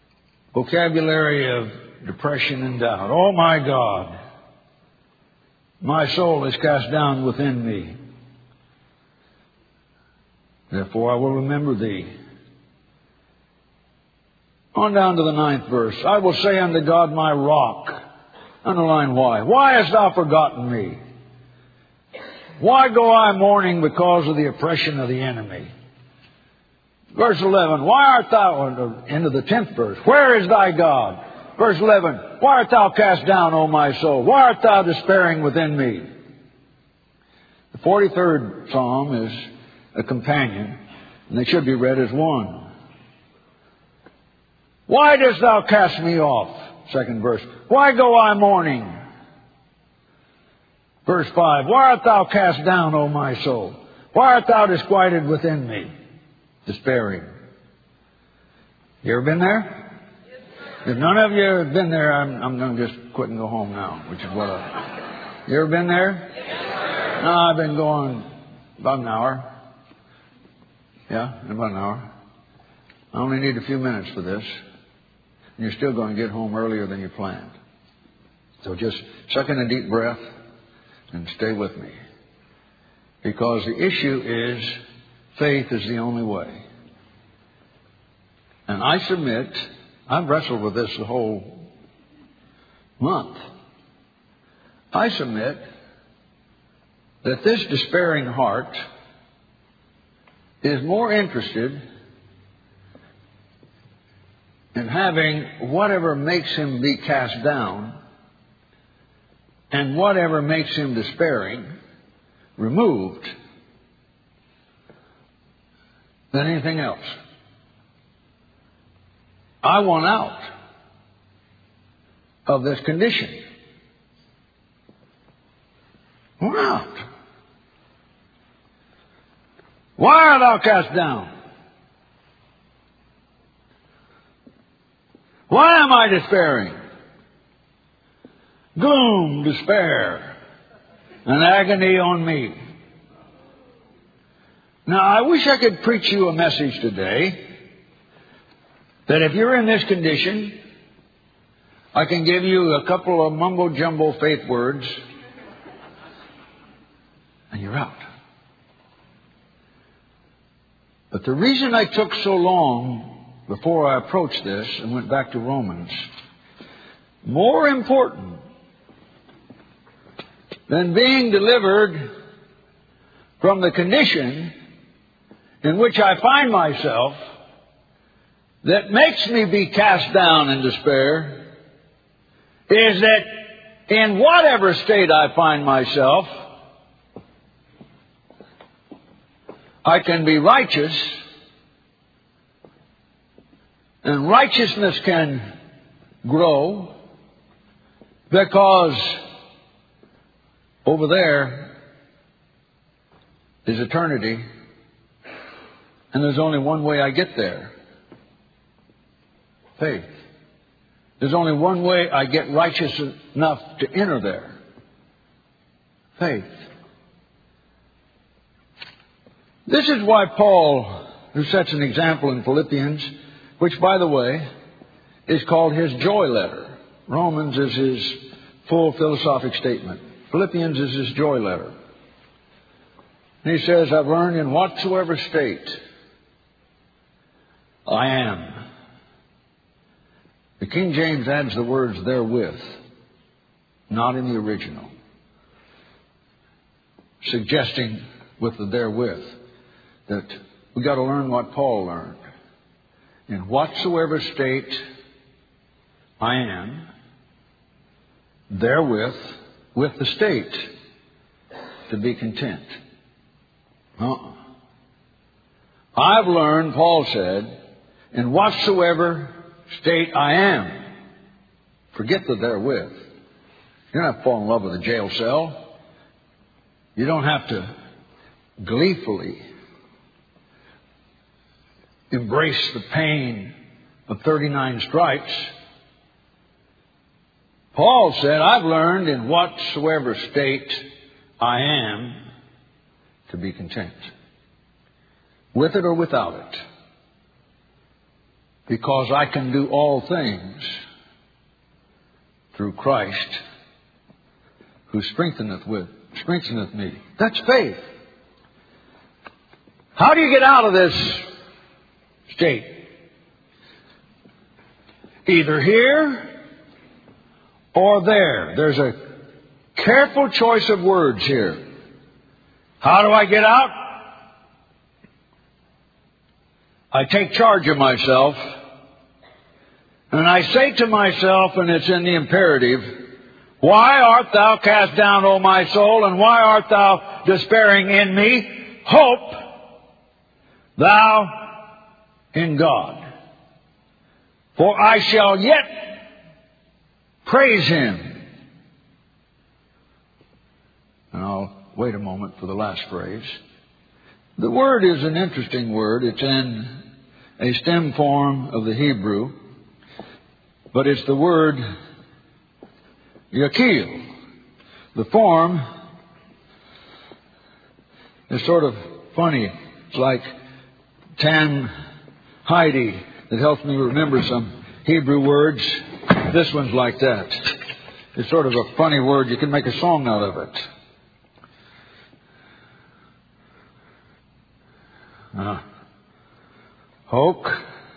Vocabulary of depression and doubt. Oh my God, My soul is cast down within me. Therefore I will remember thee. On down to the 9th verse. I will say unto God my rock. Underline why. Why hast thou forgotten me? Why go I mourning because of the oppression of the enemy? Verse 11. Why art thou, into the 10th verse. Where is thy God? Verse 11. Why art thou cast down, O my soul? Why art thou despairing within me? The 43rd Psalm is a companion, and they should be read as one. Why dost thou cast me off? 2nd verse. Why go I mourning? Verse 5. Why art thou cast down, O my soul? Why art thou disquieted within me? Despairing. You ever been there? If none of you have been there, I'm going to just quit and go home now, which is what you ever been there? No, I've been going about an hour. Yeah, in about an hour. I only need a few minutes for this. And you're still going to get home earlier than you planned. So just suck in a deep breath and stay with me. Because the issue is faith is the only way. And I submit, I've wrestled with this the whole month. I submit that this despairing heart is more interested in having whatever makes him be cast down and whatever makes him despairing removed than anything else. I want out of this condition. I want out. Why art thou cast down? Why am I despairing? Gloom, despair, and agony on me. Now, I wish I could preach you a message today that if you're in this condition, I can give you a couple of mumbo-jumbo faith words, and you're out. But the reason I took so long before I approached this and went back to Romans, more important than being delivered from the condition in which I find myself that makes me be cast down in despair, is that in whatever state I find myself, I can be righteous, and righteousness can grow, because over there is eternity, and there's only one way I get there. Faith. There's only one way I get righteous enough to enter there. Faith. This is why Paul, who sets an example in Philippians, which, by the way, is called his joy letter. Romans is his full philosophic statement. Philippians is his joy letter. And he says, I've learned in whatsoever state I am. The King James adds the words therewith, not in the original, suggesting with the therewith that we got to learn what Paul learned. In whatsoever state I am, therewith, with the state, to be content. I've learned, Paul said, in whatsoever state I am. Forget the therewith. You don't have to fall in love with a jail cell. You don't have to gleefully embrace the pain of 39 stripes. Paul said, I've learned in whatsoever state I am to be content. With it or without it. Because I can do all things through Christ who strengtheneth me. That's faith. How do you get out of this state? Either here or there. There's a careful choice of words here. How do I get out? I take charge of myself, and I say to myself, and it's in the imperative, why art thou cast down, O my soul, and why art thou despairing in me? Hope thou in God. For I shall yet praise Him. And I'll wait a moment for the last phrase. The word is an interesting word. It's in a stem form of the Hebrew, but it's the word yakil. The form is sort of funny. It's like Tam Heidi that helps me remember some Hebrew words. This one's like that. It's sort of a funny word. You can make a song out of it. Hoke.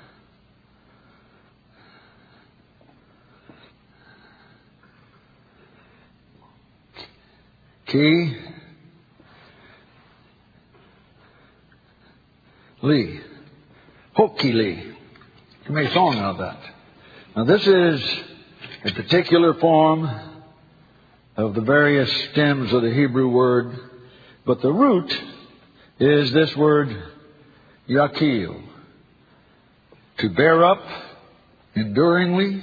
Key. Lee. Hoki Lee. You made a song out of that. Now this is a particular form of the various stems of the Hebrew word, but the root is this word yakil. To bear up enduringly,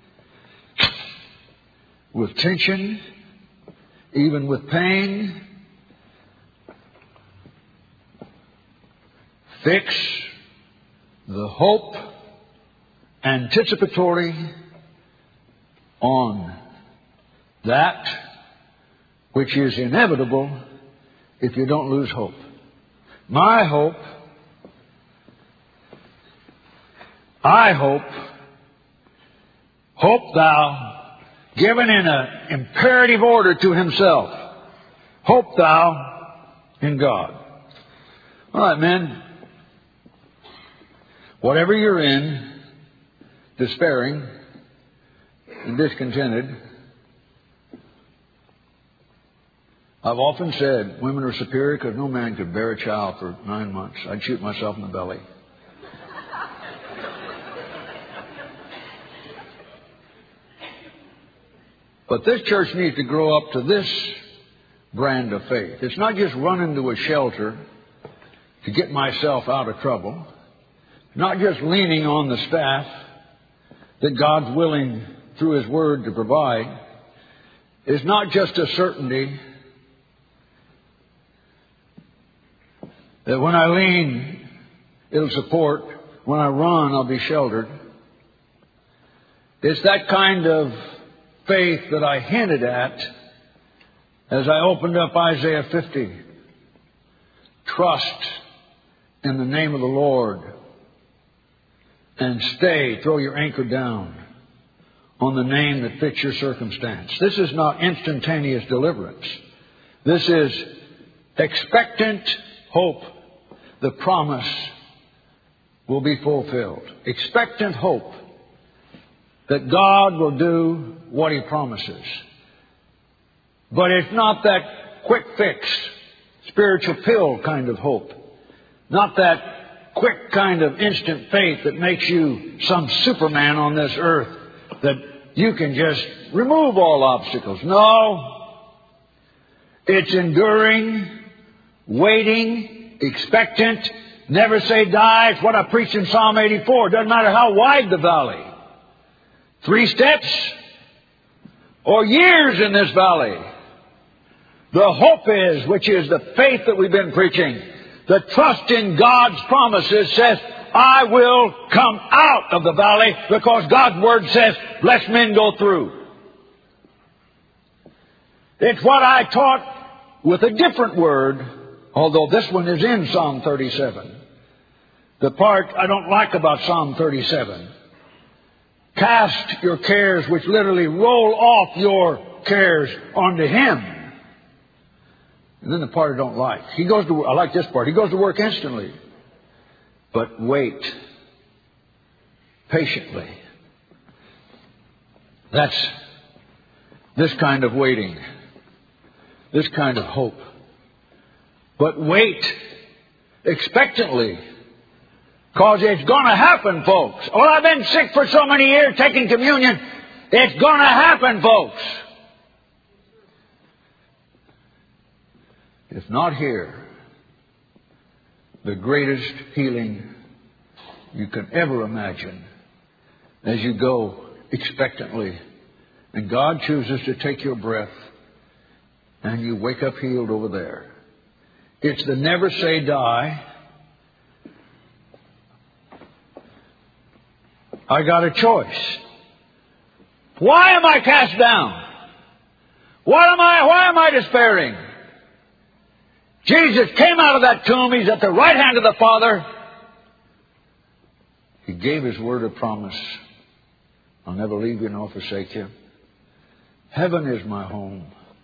with tension, even with pain, fix the hope anticipatory on that which is inevitable if you don't lose hope. My hope, I hope thou, given in an imperative order to himself, hope thou in God. All right, men. Whatever you're in, despairing and discontented, I've often said women are superior because no man could bear a child for 9 months. I'd shoot myself in the belly. But this church needs to grow up to this brand of faith. It's not just running to a shelter to get myself out of trouble. Not just leaning on the staff that God's willing through His Word to provide. It's not just a certainty that when I lean, it'll support. When I run, I'll be sheltered. It's that kind of faith that I hinted at as I opened up Isaiah 50. Trust in the name of the Lord and stay, throw your anchor down on the name that fits your circumstance. This is not instantaneous deliverance. This is expectant hope. The promise will be fulfilled. Expectant hope that God will do what He promises. But it's not that quick fix, spiritual pill kind of hope. Not that quick kind of instant faith that makes you some Superman on this earth, that you can just remove all obstacles. No. It's enduring, waiting, expectant, never say die. It's what I preached in Psalm 84. It doesn't matter how wide the valley. 3 steps or years in this valley. The hope is, which is the faith that we've been preaching, the trust in God's promises says, I will come out of the valley because God's Word says, blessed men go through. It's what I taught with a different word, although this one is in Psalm 37. The part I don't like about Psalm 37. Cast your cares, which literally roll off your cares onto Him. And then the part I don't like. I like this part. He goes to work instantly. But wait. Patiently. That's this kind of waiting. This kind of hope. But wait expectantly. Because it's going to happen, folks. Well, I've been sick for so many years taking communion. It's going to happen, folks. If not here, the greatest healing you can ever imagine as you go expectantly. And God chooses to take your breath and you wake up healed over there. It's the never say die. I got a choice. Why am I cast down? Why am I despairing? Jesus came out of that tomb. He's at the right hand of the Father. He gave His word of promise. I'll never leave you nor forsake you. Heaven is my home.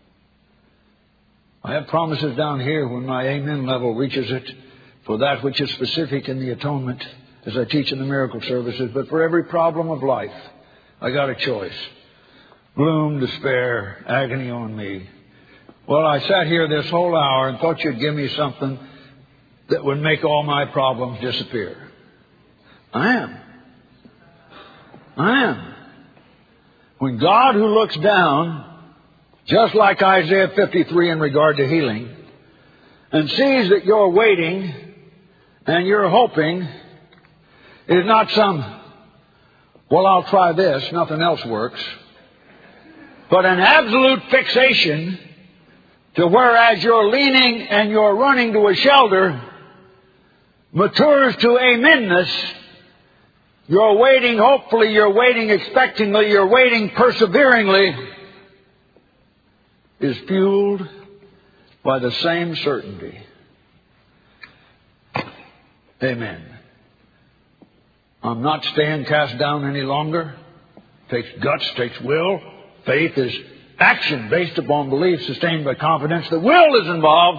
I have promises down here when my amen level reaches it for that which is specific in the atonement as I teach in the miracle services. But for every problem of life, I got a choice. Gloom, despair, agony on me. Well, I sat here this whole hour and thought you'd give me something that would make all my problems disappear. I am. When God, who looks down, just like Isaiah 53 in regard to healing, and sees that you're waiting and you're hoping, it is not some, well, I'll try this, nothing else works, but an absolute fixation to whereas you're leaning and you're running to a shelter matures to amenness. You're waiting hopefully, you're waiting expectingly, you're waiting perseveringly, is fueled by the same certainty. Amen. I'm not staying cast down any longer. Takes guts, takes will. Faith is action based upon belief, sustained by confidence. The will is involved.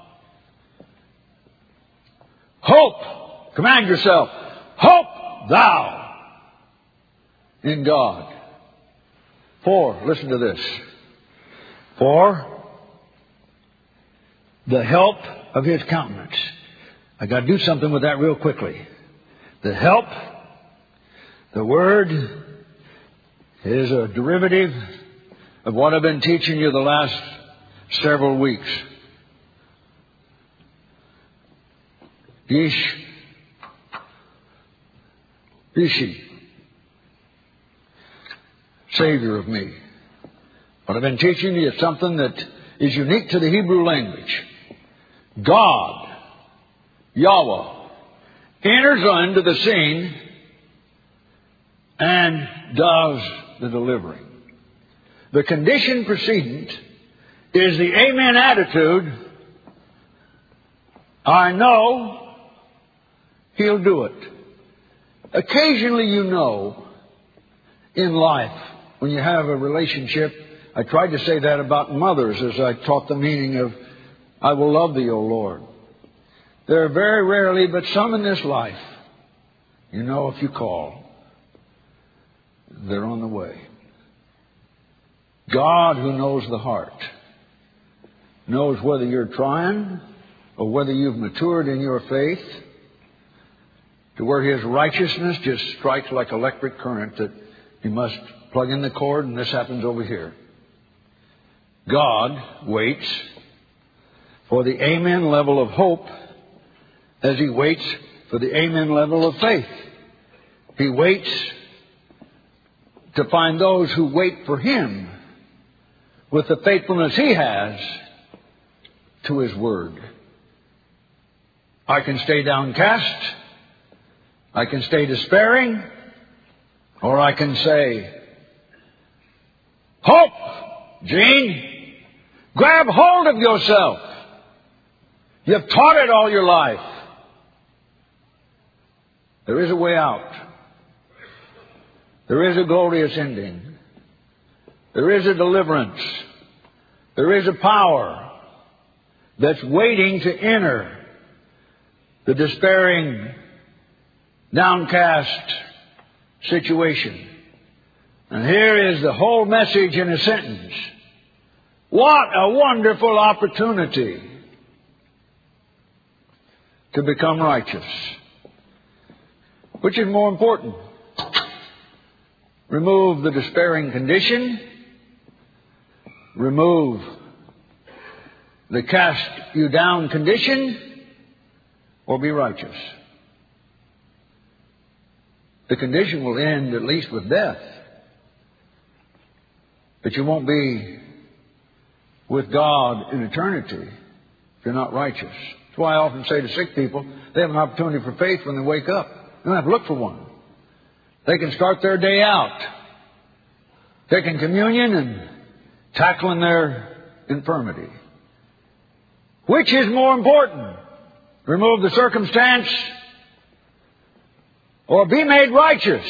Hope. Command yourself. Hope thou in God. For, listen to this. For the help of His countenance. I got to do something with that real quickly. The help, the word, is a derivative of what I've been teaching you the last several weeks. Ishi. Savior of me. What I've been teaching you is something that is unique to the Hebrew language. God, Yahweh, enters into the scene and does the delivering. The condition precedent is the amen attitude. I know He'll do it. Occasionally, you know, in life, when you have a relationship, I tried to say that about mothers as I taught the meaning of, I will love thee, O Lord. There are very rarely, but some in this life, you know if you call, they're on the way. God, who knows the heart, knows whether you're trying or whether you've matured in your faith to where His righteousness just strikes like electric current that you must plug in the cord and this happens over here. God waits for the amen level of hope as He waits for the amen level of faith. He waits to find those who wait for Him with the faithfulness He has to His Word. I can stay downcast, I can stay despairing, or I can say, hope, Gene, grab hold of yourself. You've taught it all your life. There is a way out. There is a glorious ending. There is a deliverance. There is a power that's waiting to enter the despairing, downcast situation. And here is the whole message in a sentence. What a wonderful opportunity to become righteous. Which is more important? Remove the despairing condition. Remove the cast you down condition. Or be righteous. The condition will end at least with death. But you won't be with God in eternity if you're not righteous. That's why I often say to sick people, they have an opportunity for faith when they wake up. They don't have to look for one. They can start their day out taking communion and tackling their infirmity. Which is more important? Remove the circumstance or be made righteous?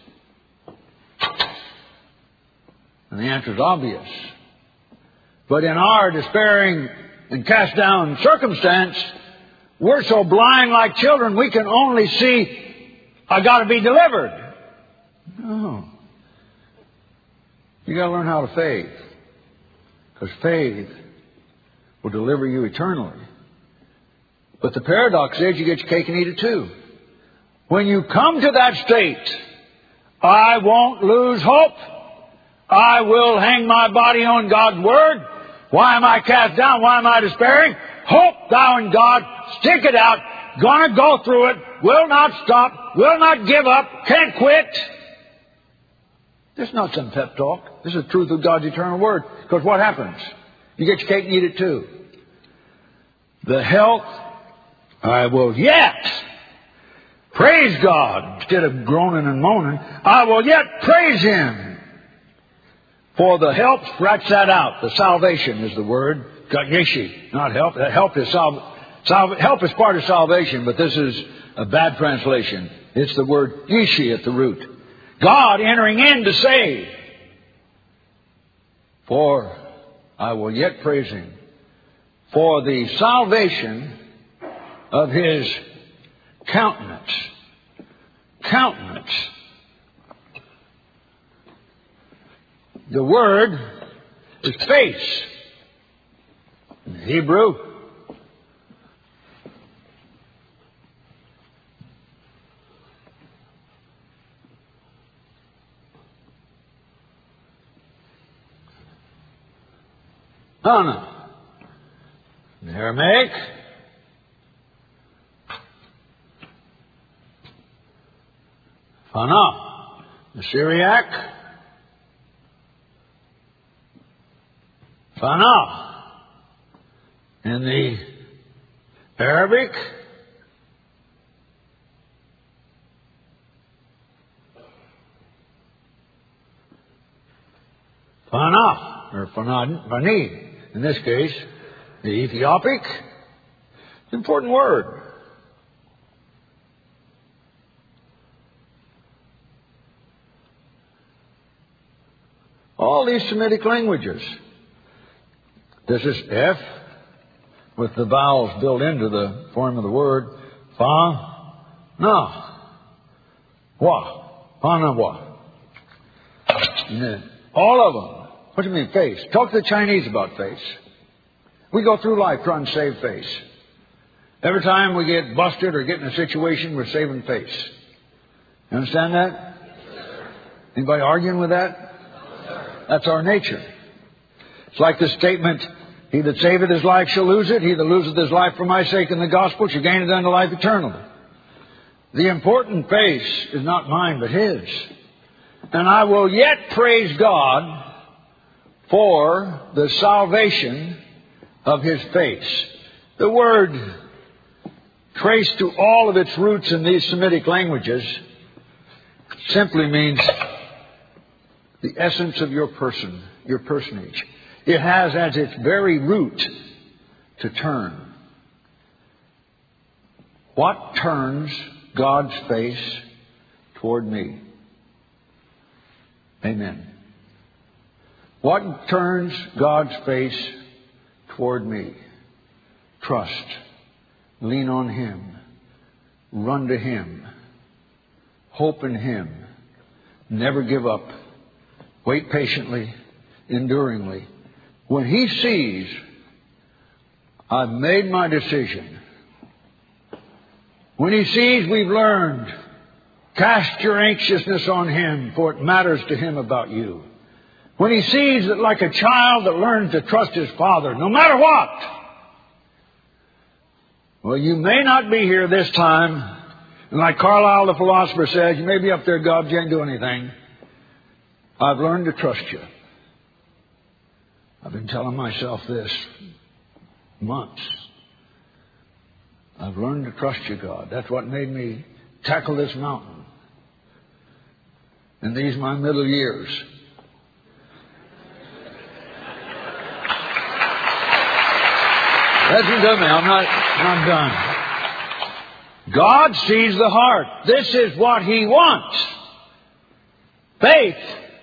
And the answer is obvious. But in our despairing and cast down circumstance, we're so blind like children, we can only see, I got to be delivered. No. You got to learn how to faith. Because faith will deliver you eternally. But the paradox is you get your cake and eat it too. When you come to that state, I won't lose hope. I will hang my body on God's Word. Why am I cast down? Why am I despairing? Hope thou in God. Stick it out. Gonna go through it. Will not stop. Will not give up. Can't quit. This is not some pep talk. This is the truth of God's eternal Word. Because what happens? You get your cake and eat it too. The health, I will yet praise God. Instead of groaning and moaning, I will yet praise Him. For the help, scratch that out. The salvation is the word. Yeshi, not help. Help is help is part of salvation, but this is a bad translation. It's the word yeshi at the root. God entering in to save. For I will yet praise Him for the salvation of His countenance. Countenance. The word is face. In Hebrew, Hana. In Aramaic, Hana. The Syriac, Fana. In the Arabic, Fana, or Fani. In this case, the Ethiopic. It's an important word. All these Semitic languages. This is F, with the vowels built into the form of the word. Fa, na, wa, fa, na, wa. All of them. What do you mean, face? Talk to the Chinese about face. We go through life trying to save face. Every time we get busted or get in a situation, we're saving face. You understand that? Anybody arguing with that? That's our nature. It's like the statement, he that saveth his life shall lose it. He that loseth his life for my sake in the gospel shall gain it unto life eternal. The important face is not mine, but His. And I will yet praise God for the salvation of His face. The word, traced to all of its roots in these Semitic languages, simply means the essence of your person, your personage. It has as its very root to turn. What turns God's face toward me? Amen. What turns God's face toward me? Trust. Lean on Him. Run to Him. Hope in Him. Never give up. Wait patiently, enduringly. When He sees I've made my decision, when He sees we've learned, cast your anxiousness on Him, for it matters to Him about you. When He sees that like a child that learns to trust his father, no matter what. Well, you may not be here this time. And like Carlyle the philosopher says, you may be up there, God, you ain't doing anything. I've learned to trust you. I've been telling myself this months. I've learned to trust you, God. That's what made me tackle this mountain in these my middle years. Listen to me, I'm not done. God sees the heart. This is what He wants. Faith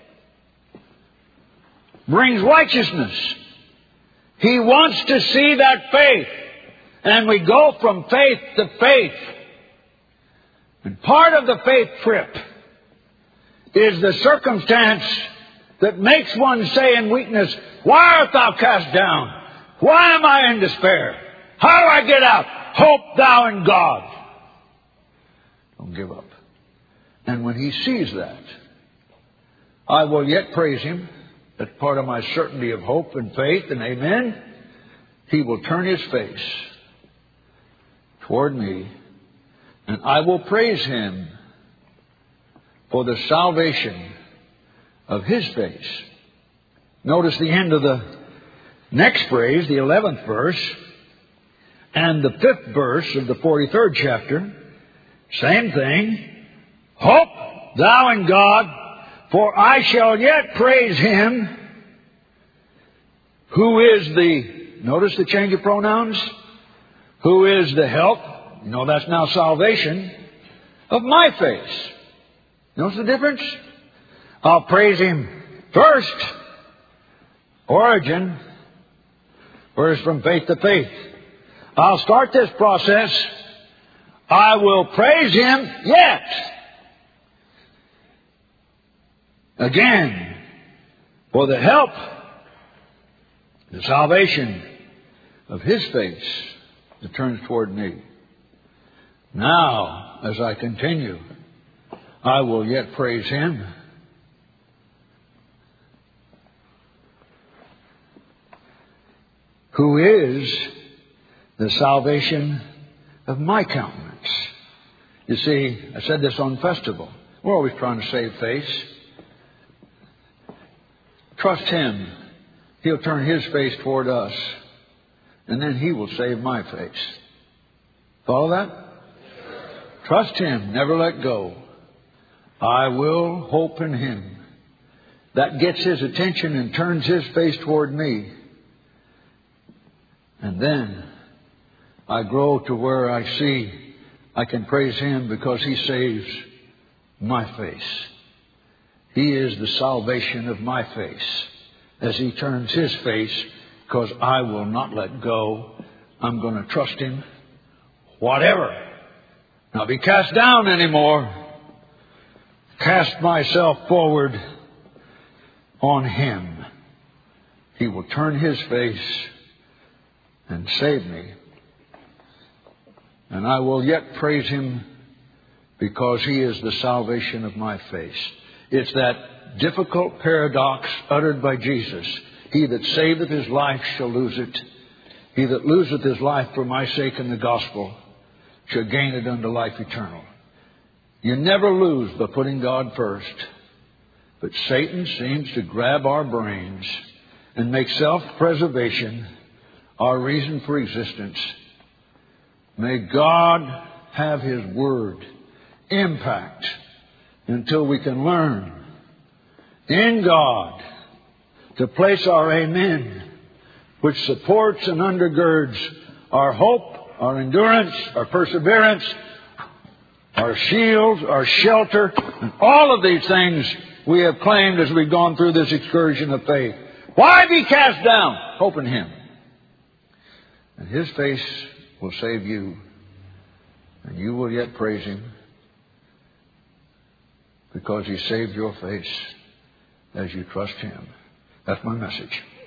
brings righteousness. He wants to see that faith. And we go from faith to faith. And part of the faith trip is the circumstance that makes one say in weakness, why art thou cast down? Why am I in despair? How do I get out? Hope thou in God. Don't give up. And when He sees that, I will yet praise Him. That's part of my certainty of hope and faith, and amen. He will turn His face toward me, and I will praise Him for the salvation of His face. Notice the end of the next phrase, the 11th verse, and the 5th verse of the 43rd chapter. Same thing. Hope thou in God, for I shall yet praise Him who is notice the change of pronouns, who is the help, that's now salvation, of my face. Notice the difference? I'll praise Him first, origin, verse from faith to faith. I'll start this process. I will praise Him yet. Again, for the help, the salvation of His face that turns toward me. Now, as I continue, I will yet praise Him. Who is the salvation of my countenance. You see, I said this on festival. We're always trying to save face. Trust Him. He'll turn His face toward us. And then He will save my face. Follow that? Trust Him. Never let go. I will hope in Him. That gets His attention and turns His face toward me. And then I grow to where I see I can praise Him because He saves my face. He is the salvation of my face as He turns His face, because I will not let go. I'm going to trust Him, whatever. Not be cast down anymore. Cast myself forward on Him. He will turn His face and save me. And I will yet praise Him because He is the salvation of my face. It's that difficult paradox uttered by Jesus. He that saveth his life shall lose it. He that loseth his life for my sake in the gospel shall gain it unto life eternal. You never lose by putting God first. But Satan seems to grab our brains and make self-preservation our reason for existence. May God have His Word impact until we can learn in God to place our amen, which supports and undergirds our hope, our endurance, our perseverance, our shield, our shelter, and all of these things we have claimed as we've gone through this excursion of faith. Why be cast down? Hope in Him. And His face will save you. And you will yet praise Him because He saved your face as you trust Him. That's my message.